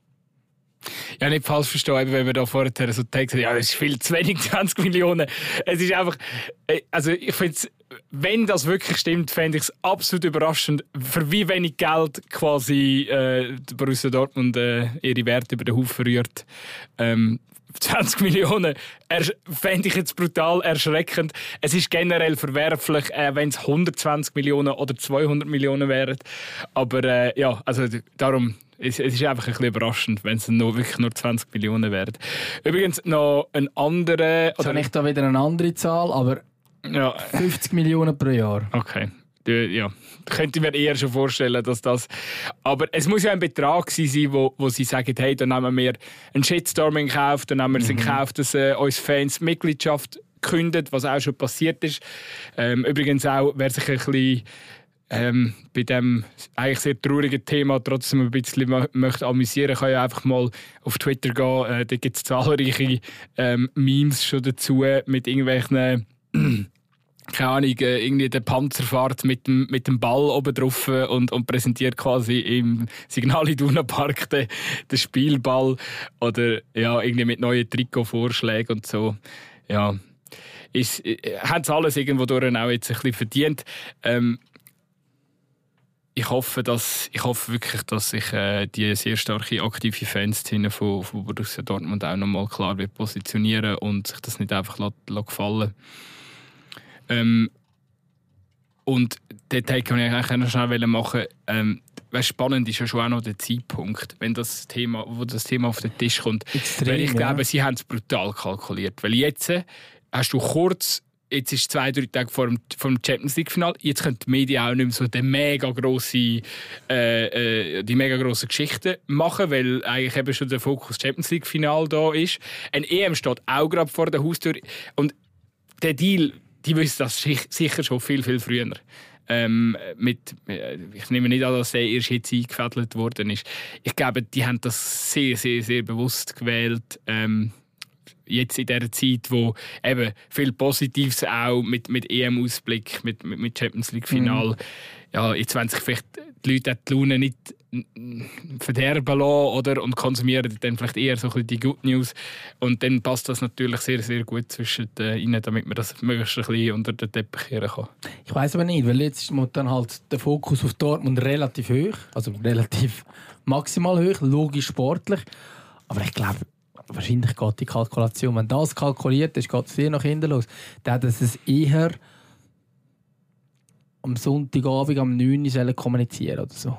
Ja, nicht falsch verstehen, wenn wir da vorher so Text haben, ja, das ist viel zu wenig, zwanzig Millionen. Es ist einfach, also ich finde es wenn das wirklich stimmt, fände ich es absolut überraschend, für wie wenig Geld quasi äh, Borussia Dortmund äh, ihre Werte über den Haufen rührt. Ähm, zwanzig Millionen fände ich jetzt brutal erschreckend. Es ist generell verwerflich, äh, wenn es hundertzwanzig Millionen oder zweihundert Millionen wären. Aber äh, ja, also darum, es, es ist einfach ein bisschen überraschend, wenn es nur, wirklich nur zwanzig Millionen wären. Übrigens noch ein anderer... Jetzt habe ich da wieder eine andere Zahl, aber ja. fünfzig Millionen pro Jahr. Okay. Ja, könnte ich mir eher schon vorstellen, dass das... Aber es muss ja ein Betrag sein, wo, wo sie sagen, hey, dann nehmen wir einen Shitstorm in Kauf, dann nehmen wir es in Kauf, dass äh, uns Fans Mitgliedschaft kündet, was auch schon passiert ist. Ähm, übrigens auch, wer sich ein bisschen ähm, bei dem eigentlich sehr traurigen Thema trotzdem ein bisschen möchte amüsieren, kann ja einfach mal auf Twitter gehen. Äh, da gibt es zahlreiche ähm, Memes schon dazu mit irgendwelchen... keine Ahnung, irgendwie der Panzer fährt mit dem, mit dem Ball oben drauf und, und präsentiert quasi im Signal Iduna Park den, den Spielball oder ja, irgendwie mit neuen Trikotvorschlägen und so. Ja, ist, haben sie alles irgendwo durch auch jetzt ein bisschen verdient. Ähm, ich hoffe, dass, ich hoffe wirklich, dass sich äh, die sehr starke aktive Fanszene von, von Borussia Dortmund auch nochmal klar wird positionieren und sich das nicht einfach lässt, lässt gefallen. Ähm, und den Take kann ich eigentlich noch schnell machen. Ähm, weißt, spannend ist ja schon auch noch der Zeitpunkt, wenn das Thema, wo das Thema auf den Tisch kommt. Extrem, weil ich glaube, ja. sie haben es brutal kalkuliert. Weil jetzt äh, hast du kurz, jetzt ist zwei, drei Tage vor dem, vor dem Champions League-Final, jetzt können die Medien auch nicht mehr so die mega grosse, äh, äh, die mega grosse Geschichten machen, weil eigentlich eben schon der Fokus Champions League-Final da ist. Ein E M steht auch gerade vor der Haustür. Und der Deal, die wissen das sicher schon viel, viel früher. Ähm, mit, ich nehme nicht an, dass der erst jetzt eingefädelt worden ist. Ich glaube, die haben das sehr, sehr, sehr bewusst gewählt. Ähm, jetzt in dieser Zeit, wo eben viel Positives auch mit, mit E M-Ausblick, mit, mit, mit Champions League-Final. Mhm. Ja, jetzt wollen sich vielleicht die Leute die Laune nicht verderben lassen, oder? Und konsumieren dann vielleicht eher so ein bisschen die Good News. Und dann passt das natürlich sehr, sehr gut zwischen ihnen, damit man das möglichst ein bisschen unter den Teppich kehren kann. Ich weiss aber nicht, weil jetzt ist dann halt der Fokus auf Dortmund relativ hoch, also relativ maximal hoch, logisch sportlich. Aber ich glaube, wahrscheinlich geht die Kalkulation, wenn das kalkuliert ist, geht es viel nach hinten los. Dann hat es eher am Sonntagabend am neun Uhr kommunizieren oder so.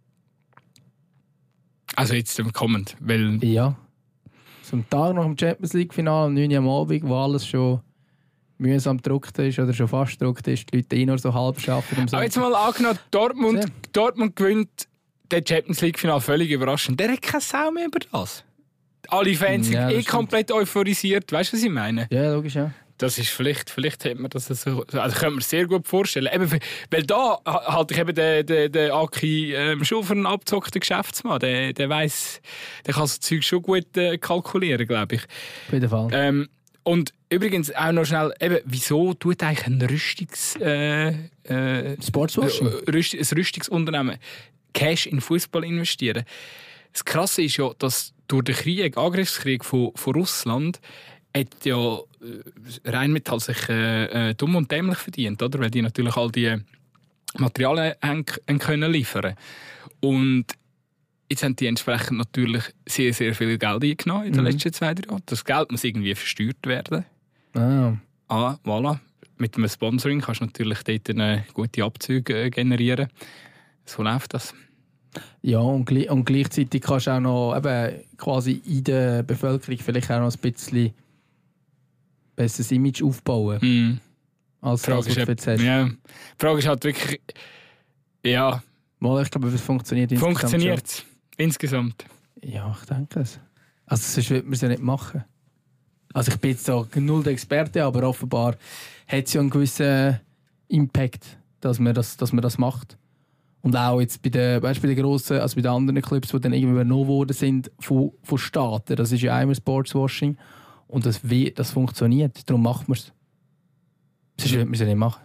Also jetzt kommend, weil... Ja. So am Tag nach dem Champions League-Final, am neun Uhr am Abend, wo alles schon mühsam gedruckt ist oder schon fast gedruckt ist, die Leute eh nur so halb arbeiten. Um Aber jetzt mal angenommen, Dortmund, ja. Dortmund gewinnt den Champions League-Final völlig überraschend. Der hat keine Sau mehr über das. Alle Fans sind ja, eh stimmt. komplett euphorisiert. Weißt du, was ich meine? Ja, logisch, ja. Das ist vielleicht, vielleicht hat man das so, also können wir sehr gut vorstellen. Eben, weil da halte ich eben den, den, den Aki ähm, schon für einen abgezockten Geschäftsmann. Der, der weiss, der kann so Zeug schon gut äh, kalkulieren, glaube ich. Auf jeden Fall. Ähm, und übrigens auch noch schnell, eben, wieso tut eigentlich ein Rüstungs... Äh, äh, Sportswashing? Äh, Rüst, ein Rüstungsunternehmen Cash in Fußball investieren. Das Krasse ist ja, dass durch den Krieg, Angriffskrieg von, von Russland hat ja Rheinmetall sich äh, dumm und dämlich verdient, oder? Weil die natürlich all die Materialien haben, haben können liefern. Und jetzt haben die entsprechend natürlich sehr, sehr viel Geld eingenommen in den mhm. letzten zwei, drei Jahren. Das Geld muss irgendwie versteuert werden. Ah. Ah, voilà. Mit einem Sponsoring kannst du natürlich dort eine gute Abzüge äh, generieren. So läuft das. Ja, und, und gleichzeitig kannst du auch noch eben quasi in der Bevölkerung vielleicht auch noch ein bisschen besseres Image aufbauen. Mm. Als das, was du erzählst. Ja. Die Frage ist halt wirklich, ja. Mal, ich glaube, es funktioniert insgesamt. Funktioniert es insgesamt? Ja, ich denke es. Also sonst würde man es ja nicht machen. Also ich bin jetzt da null der Experte, aber offenbar hat es ja einen gewissen Impact, dass man das, dass man das macht. Und auch jetzt bei den, weißt, bei den grossen, also bei den anderen Clubs, die dann irgendwie übernommen worden sind von, von Staaten, das ist ja einmal Sportswashing. Und das, das funktioniert. Darum macht man es. Sonst würde man es ja nicht machen.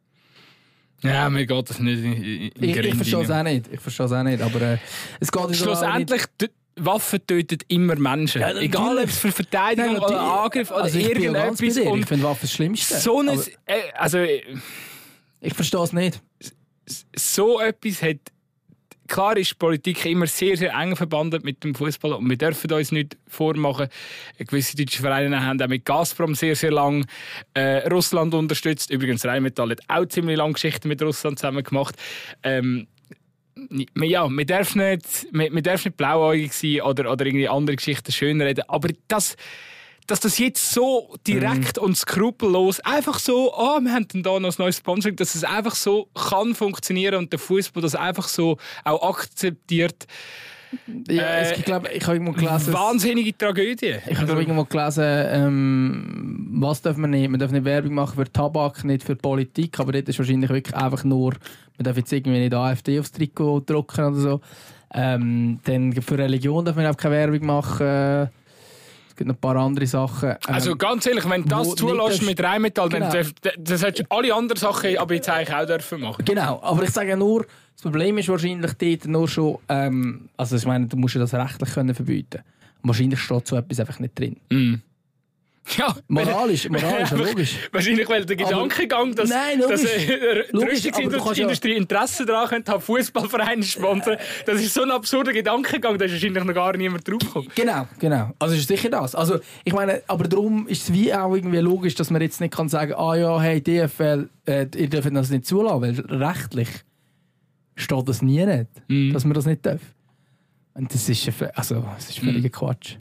Ja, mir geht das nicht in, in Ich, ich verstehe es auch nicht. Ich verstehe es auch nicht. Aber äh, es geht schlussendlich, nicht. Waffen töten immer Menschen. Ja, egal ob es für Verteidigung ja, oder Angriff oder also irgendetwas. Ich finde Waffen das Schlimmste. So ein, äh, also, Ich verstehe es nicht. So etwas hat... Klar ist Politik immer sehr, sehr eng verbunden mit dem Fußball und wir dürfen uns nicht vormachen. Gewisse deutsche Vereine haben auch mit Gazprom sehr, sehr lange äh, Russland unterstützt. Übrigens, Rheinmetall hat auch ziemlich lange Geschichten mit Russland zusammen gemacht. Ähm, ja, man darf nicht, man, man darf nicht blauäugig sein oder, oder irgendwie andere Geschichten schön reden, aber das... dass das jetzt so direkt mm. und skrupellos einfach so, ah, oh, wir haben da noch ein neues Sponsoring, dass es einfach so kann funktionieren und der Fußball das einfach so auch akzeptiert. Ja, äh, es, ich glaube, ich habe irgendwo gelesen... Wahnsinnige Tragödie. Ich habe irgendwo gelesen, ähm, was darf man nicht? Man darf nicht Werbung machen für Tabak, nicht für Politik, aber das ist wahrscheinlich wirklich einfach nur, man darf jetzt irgendwie nicht AfD aufs Trikot drucken oder so. Ähm, dann für Religion darf man auch keine Werbung machen. Es gibt noch ein paar andere Sachen. Ähm, also ganz ehrlich, wenn du das zulässt mit Rheinmetall, genau. dann das hättest du alle anderen Sachen aber jetzt eigentlich auch dürfen machen. Genau, aber ich sage nur, das Problem ist wahrscheinlich dort nur schon, ähm, also ich meine, du musst ja das rechtlich können verbieten. Wahrscheinlich steht so etwas einfach nicht drin. Mm. Ja, moralisch, moralisch, logisch. Wahrscheinlich, weil der Gedankengang, dass, nein, dass äh, die Rüstungsindustrie ja Interesse daran könnte, haben Fußballvereine sponsern. Das ist so ein absurder Gedankengang, da ist wahrscheinlich noch gar niemand draufgekommen. Genau, genau. Also ist sicher das. Also ich meine, aber darum ist es wie auch irgendwie logisch, dass man jetzt nicht kann sagen, ah ja, hey, D F L, äh, ihr dürft das nicht zulassen, weil rechtlich steht das nie nicht, mm. dass man das nicht darf. Und das ist, also, das ist völliger mm. Quatsch.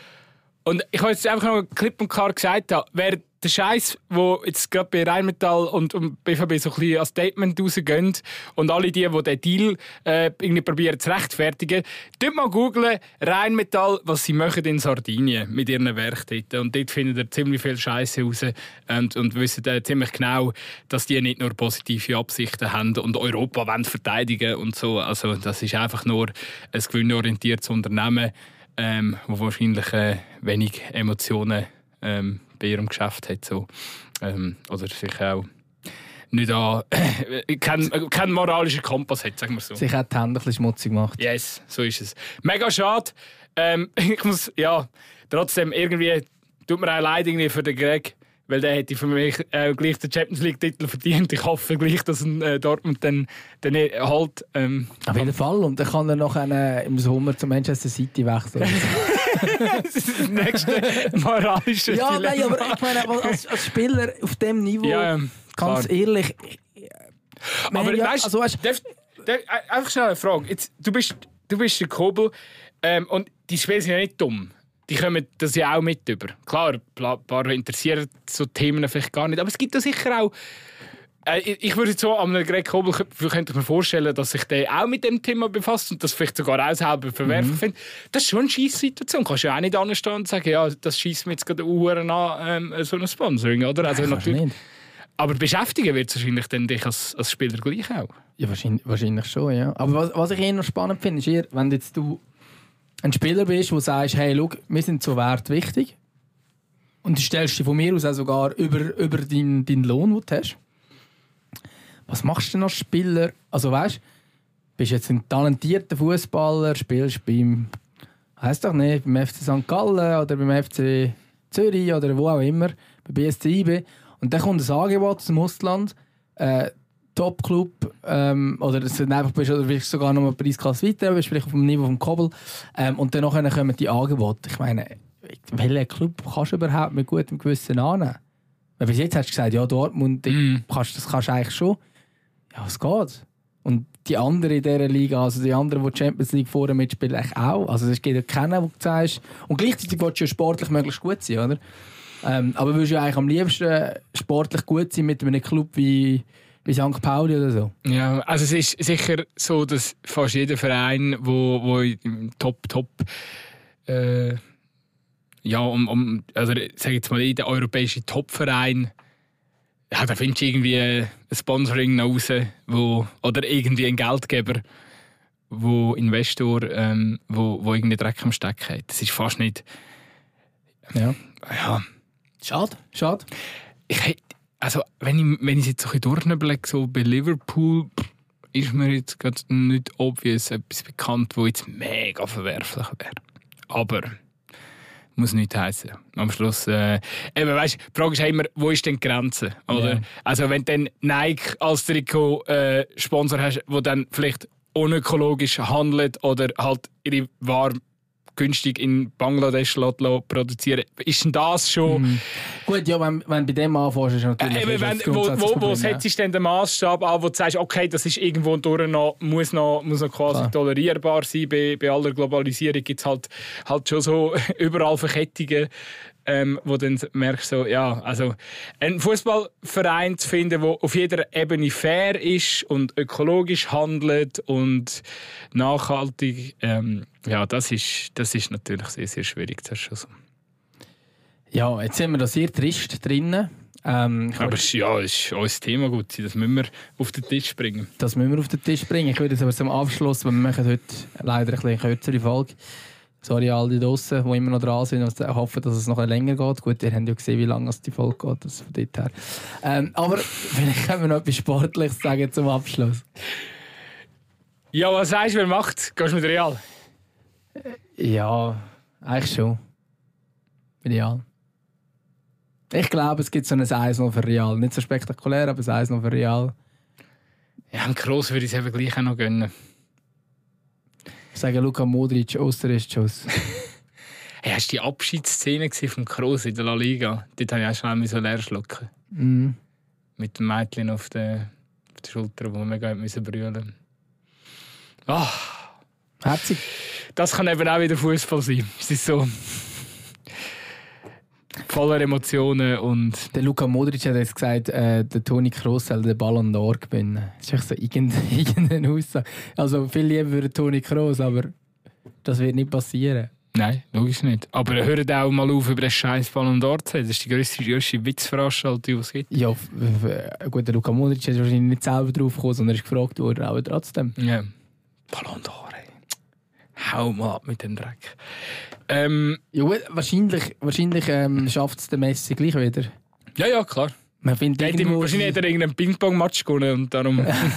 Und ich habe jetzt einfach noch klipp und klar gesagt, wer der Scheiß, der jetzt gerade bei Rheinmetall und, und B V B so ein bisschen als Statement rausgehen und alle die, die diesen Deal äh, irgendwie probieren zu rechtfertigen, dort mal googlen, Rheinmetall, was sie machen in Sardinien mit ihren Werken dort. Und dort findet ihr ziemlich viel Scheiße raus und, und wissen äh, ziemlich genau, dass die nicht nur positive Absichten haben und Europa wollen verteidigen und so. Also das ist einfach nur ein gewinnorientiertes Unternehmen, Ähm, wo wahrscheinlich äh, wenig Emotionen ähm, bei ihrem Geschäft hat. So. Ähm, oder sich auch nicht an, äh, keinen kein moralischen Kompass hat, sagen wir so. Sich auch die Hände ein bisschen schmutzig gemacht. Yes, so ist es. Mega schade. Ähm, ich muss, ja, trotzdem irgendwie, tut mir auch leid irgendwie für den Greg, weil der hätte für mich äh, gleich den Champions League-Titel verdient. Ich hoffe gleich, dass ein, äh, Dortmund dann, dann halt... Ähm, Auf jeden Fall. Und dann kann er noch einen, im Sommer zu Manchester City wechseln. Das ist das nächste moralische Ja, Dilemma. nein, aber ich meine, als, als Spieler auf diesem Niveau, ja, ganz klar. Ehrlich... Aber ja, weißt, also, weißt, darf, darf, einfach schnell eine Frage. Jetzt, du, bist, du bist der Kobel ähm, und die Spieler sind ja nicht dumm. Die kommen das ja auch mit über. Klar, ein paar interessieren so Themen vielleicht gar nicht, aber es gibt da sicher auch... Äh, ich würde so an einem Greg Kobel könnte ich mir vorstellen, dass sich der auch mit dem Thema befasst und das vielleicht sogar auch selber verwerfen mhm. findet. Das ist schon eine Scheisse-Situation. Du kannst ja auch nicht anstehen und sagen, ja, das scheisst mir jetzt gerade Uhren an, ähm, so ein Sponsoring, oder? Also, Nein, natürlich. Nicht. Aber beschäftigen wird es wahrscheinlich dann dich als, als Spieler gleich auch. Ja, wahrscheinlich, wahrscheinlich schon, ja. Aber was, was ich eher noch spannend finde, ist eher, wenn jetzt du ein Spieler bist, der sagst, hey, schau, wir sind so Wert wichtig und du stellst dich von mir aus auch sogar über, über deinen, deinen Lohn, den du hast. Was machst du denn als Spieler? Also weißt du, bist jetzt ein talentierter Fußballer, spielst beim, heisst doch nicht, beim F C Sankt Gallen oder beim F C Zürich oder wo auch immer, bei B S C I B. Und dann kommt ein Angebot aus dem Ausland, äh, Top-Club, ähm, oder es sind einfach bist, oder bist sogar noch eine Preisklasse weiter, bist vielleicht auf dem Niveau vom Kobel. Ähm, und dann kommen die Angebote. Ich meine, welchen Club kannst du überhaupt mit gutem Gewissen annehmen? Weil bis jetzt hast du gesagt, ja, Dortmund, mm. kannst, das kannst du eigentlich schon. Ja, es geht. Und die anderen in dieser Liga, also die anderen, die die Champions League vorher mitspielen, eigentlich auch. Also es gibt ja keinen, wo du sagst... Und gleichzeitig willst du ja sportlich möglichst gut sein, oder? Ähm, aber willst du ja eigentlich am liebsten sportlich gut sein mit einem Club wie, wie Sankt Pauli oder so? Ja, also es ist sicher so, dass fast jeder Verein, wo, wo im Top, Top... Äh, ja, um, um, also sag jetzt mal, jeder europäische Top-Verein, ja, da findest du irgendwie ein Sponsoring noch raus, wo, oder irgendwie ein Geldgeber, wo Investor, ähm, wo, wo irgendwie Dreck am Stecken hat. Das ist fast nicht... Ja. Ja. Schade, schade. Ich, also, wenn ich, wenn ich jetzt so ein bisschen durchblicke, so bei Liverpool, ist mir jetzt gerade nicht obvious etwas bekannt, wo jetzt mega verwerflich wäre. Aber muss nichts heissen. Am Schluss, äh, eben, weißt, die Frage ist immer, wo ist denn die Grenze? Oder? Ja. Also wenn du dann Nike als Trikot-Sponsor äh, hast, der dann vielleicht unökologisch handelt oder halt ihre Ware günstig in Bangladesch produzieren, ist denn das schon... Mhm. Gut, ja, wenn, wenn bei dem anfängst, ist natürlich... Äh, wenn, wo wo, wo setzt du denn den Maßstab an, wo du sagst, okay, das ist irgendwo durch noch, muss noch, muss noch quasi Klar. tolerierbar sein. Bei, bei aller Globalisierung gibt es halt, halt schon so überall Verkettungen, ähm, wo du dann merkst, so, ja, also einen Fußballverein zu finden, der auf jeder Ebene fair ist und ökologisch handelt und nachhaltig, ähm, ja, das ist, das ist natürlich sehr, sehr schwierig. Das ist schon so. Ja, jetzt sind wir da sehr trist drinnen. Ähm, aber es, ja, es ist unser Thema gut. Das müssen wir auf den Tisch bringen. Das müssen wir auf den Tisch bringen. Ich würde jetzt aber zum Abschluss, weil wir machen heute leider eine kürzere Folge. Sorry all die draussen, die immer noch dran sind und hoffen, dass es noch länger geht. Gut, ihr habt ja gesehen, wie lange die Folge geht. Das von dort her. Ähm, aber vielleicht können wir noch etwas Sportliches sagen zum Abschluss. Ja, was sagst du, wer macht? Gehst du mit Real? Ja, eigentlich schon. Mit Real. Ich glaube, es gibt so ein eins null für Real. Nicht so spektakulär, aber ein eins null für Real. Ja, einen Kroos würde ich es eben gleich auch noch gönnen. Ich sage Luka Modric, Osterist-Schuss. Hey, hast du die Abschiedsszene von Kroos in der La Liga? Dort habe ich auch schnell so leer schlucken. Mm. Mit dem Mädchen auf der, auf der Schulter, wo wir mega müssen brüllen. Ah, Herzig. Das kann eben auch wieder Fußball sein. Es ist so voller Emotionen und... Der Luka Modric hat jetzt gesagt, äh, der Toni Kroos soll den Ballon d'Or gewinnen. Das ist echt so irgendeine, irgendeine Aussage. Also viel lieber für Toni Kroos, aber das wird nicht passieren. Nein, logisch nicht. Aber hört auch mal auf, über den scheiß Ballon d'Or zu reden. Das ist die grösste, grösste Witzveranstaltung, die es gibt. Ja, f- f- gut, der Luka Modric ist wahrscheinlich nicht selber drauf gekommen, sondern ist gefragt worden, aber trotzdem. Ja. Ballon d'Or, ey. Hau mal ab mit dem Dreck. Ähm, Ja, gut, wahrscheinlich, wahrscheinlich ähm, schafft es der Messi gleich wieder. ja, ja, klar. Man findet Der hat ihm, irgendwo- wahrscheinlich hat er irgendeinen Ping-Pong-Match gewonnen und darum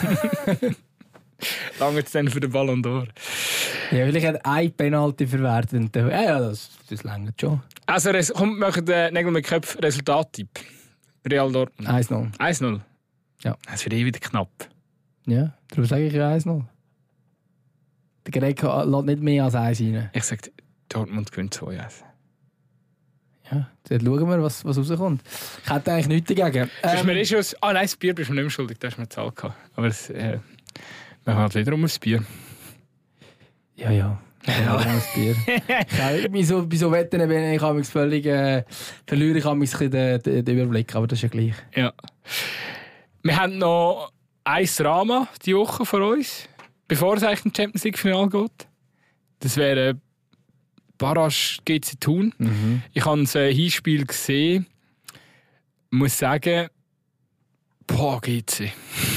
lange es dann für den Ballon d'Or. Ja, vielleicht hat ein Penalty verwertet. Und dann- Ja, ja, das, das reicht schon. Also, res- kommt, machen den Nägel mit Köpfen Resultattipp. Real Dortmund. eins null. eins null. Ja. Das wird eh wieder knapp. Ja, darum sage ich ja eins null. Der Greg lässt nicht mehr als eins rein. Ich sage, Dortmund gewinnt zwei eins. Ja, jetzt schauen wir, was, was rauskommt. Ich hätte eigentlich nichts dagegen. Ähm, Ähm, mir eh schon ein- ah nein, das Bier bist du mir nicht mehr schuldig, da hast du mir gezahlt. Aber es, äh, wir haben halt wieder um das Bier. ja, ja. Ja, das Bier. Ich, bei, so, bei so Wetten bin ich mich völlig äh, verliere ich mich den, den, den Überblick, aber das ist ja gleich. Ja. Wir haben noch ein Drama diese Woche vor uns, bevor es eigentlich im Champions League Finale geht. Das wäre Barrage G C Thun. Mhm. Ich habe das äh, Hinspiel gesehen. Ich muss sagen, boah, G C.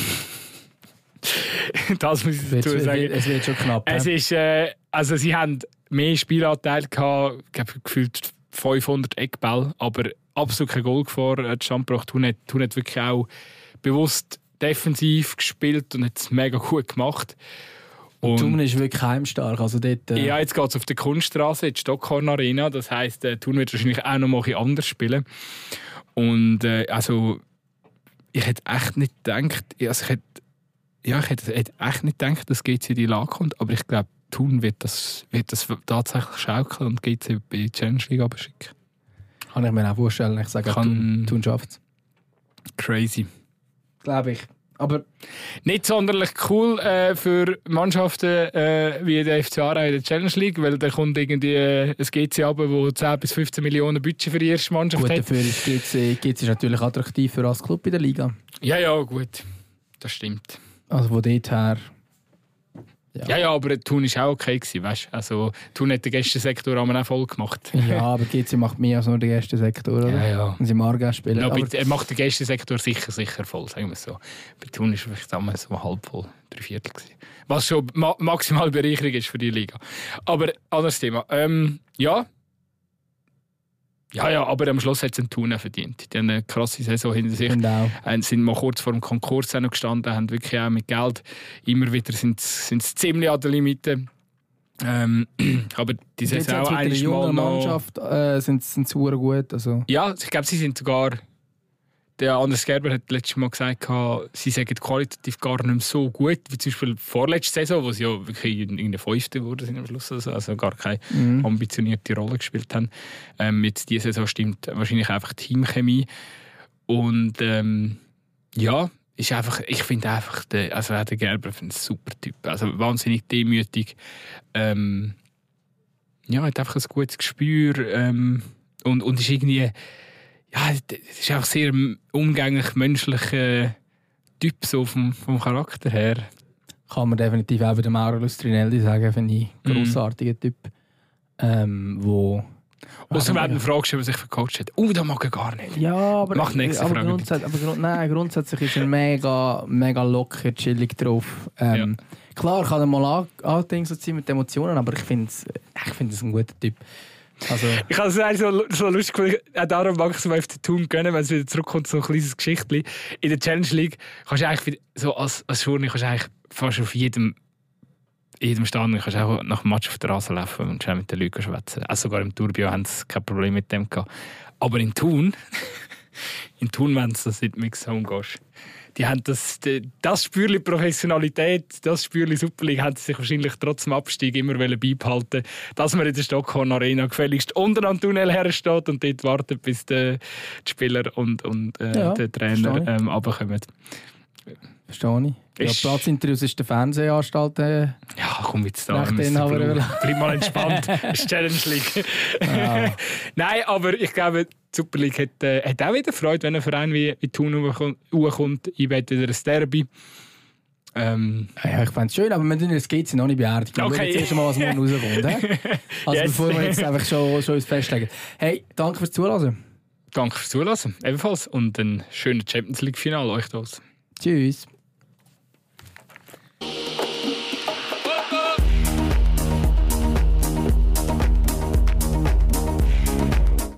Das muss ich dazu Es sagen. wird, es wird schon knapp. Es he? ist, äh, also sie haben mehr Spielanteil gehabt, ich glaube, gefühlt fünfhundert Eckbälle, aber absolut kein Goal gefahren. Äh, Standbracht Thun hat, Thun hat wirklich auch bewusst defensiv gespielt und hat es mega gut gemacht. Und Thun ist wirklich heimstark. Also dort, äh, ja, jetzt geht es auf der Kunststraße, in die Stockhorn Arena. Das heisst, äh, Thun wird wahrscheinlich auch noch mal ein bisschen anders spielen. Und äh, also, ich hätte echt nicht gedacht, also ich hätte, ja, ich hätte, hätte echt nicht gedacht, dass G C in die Lage kommt. Aber ich glaube, Thun wird das, wird das tatsächlich schaukeln und G C bei die Challenge League abschicken. kann ich mir auch vorstellen. Ich sage, Kann- Thun, Thun schafft es. Crazy. Glaube ich. Aber Nicht sonderlich cool äh, für Mannschaften äh, wie der F C Aarau in der Challenge League, weil da kommt irgendwie äh, ein G C runter, wo zehn bis fünfzehn Millionen Budget für die erste Mannschaft gut, hat. dafür ist G C, G C ist natürlich attraktiver als Club in der Liga. Ja, ja, gut. Das stimmt. Also von dort her... Ja, ja, aber Thun war auch okay, gewesen, weißt? Also Thun hat den Gästensektor auch voll gemacht. Ja, aber G C macht mehr als nur den ersten Sektor, oder? Ja, ja. Wenn sie im Aargau spielen. Ja, aber, bei- er macht den Gästensektor sicher, sicher voll, sagen wir es so. Bei Thun war es vielleicht damals so halb voll, drei Viertel gewesen. Was schon ma maximal Bereicherung ist für die Liga. Aber anderes Thema. Ähm, ja. Ja, ja, aber am Schluss hat es ein Thun auch verdient. Die haben eine krasse Saison hinter sich. und auch. Äh, sind mal kurz vor dem Konkurs auch noch gestanden, haben wirklich auch mit Geld immer wieder sind, sind ziemlich an der Limite. Ähm, aber die Jetzt Saison jetzt mit der einiges Mal jungen noch... Mannschaft äh, sind sie super gut. Also. Ja, ich glaube, sie sind sogar... Der Anders Gerber hat letztes Mal gesagt, sie sagen qualitativ gar nicht mehr so gut, wie zum Beispiel vorletzte Saison, wo sie ja wirklich in der Fünfte wurden sind am Schluss, also gar keine Mhm. ambitionierte Rolle gespielt haben. Ähm, jetzt diese Saison stimmt wahrscheinlich einfach Teamchemie. Und ähm, ja, ist einfach, ich finde einfach, der, also der Gerber ein super Typ. Also wahnsinnig demütig. Ähm, ja, hat einfach ein gutes Gespür ähm, und, und ist irgendwie... Ja, das ist einfach sehr umgänglich menschlicher Typ so vom, vom Charakter her. Kann man definitiv auch bei dem Mauro Lustrinelli sagen, finde ich ein grossartiger mm. Typ. Ähm, wo... Außer wenn du eine Frage stellst, was ich vercoacht hat. Oh, das mag er gar nicht. Ja, aber, Mach nächste aber, Frage, grundsätzlich, aber grund, nein, grundsätzlich ist er mega, mega locker, chillig drauf. Ähm, ja. Klar kann er mal angedenkt sein mit Emotionen, aber ich finde es ich find ein guter Typ. Also. Ich habe es eigentlich so, so lustig gefunden, auch darum mag ich es mal auf den Thun gönnen, wenn es wieder zurückkommt, so ein kleines Geschichtchen. In der Challenge League kannst du eigentlich, so als, als Journey kannst du eigentlich fast auf jedem, jedem Stand kannst du auch nach dem Match auf der Rasen laufen und mit den Leuten schwätzen. Auch sogar im Turbio haben sie kein Problem mit dem gehabt. Aber in Thun, in Thun, wenn du das in die Mixzone gehst, die haben das, das Spürli Professionalität, das Spürli Super League, haben sie sich wahrscheinlich trotz dem Abstieg immer beibehalten, dass man in der Stockholm Arena gefälligst unter am Tunnel hersteht und dort wartet, bis die, die Spieler und, und äh, ja, der Trainer ähm, runterkommen. Verstehe ich. Ja, Platzinterviews ist der Fernsehanstalt. Äh, ja, komm jetzt da. Bleib mal entspannt. Das ist Challenge League. Ah. Nein, aber ich glaube, die Super League hat, äh, hat auch wieder Freude, wenn ein Verein wie, wie Thun hochkommt. Ich wette wieder ein Derby. Ähm. Ja, ich fände es schön, aber wir tun jetzt geht es noch nicht beerdigt. Okay. Wir schauen jetzt erst mal, was morgen rauskommt. Also yes. Bevor wir jetzt einfach schon, schon uns festlegen. Hey, danke fürs Zuhören. Danke fürs Zuhören, ebenfalls. Und ein schönes Champions League-Final euch das. Tschüss.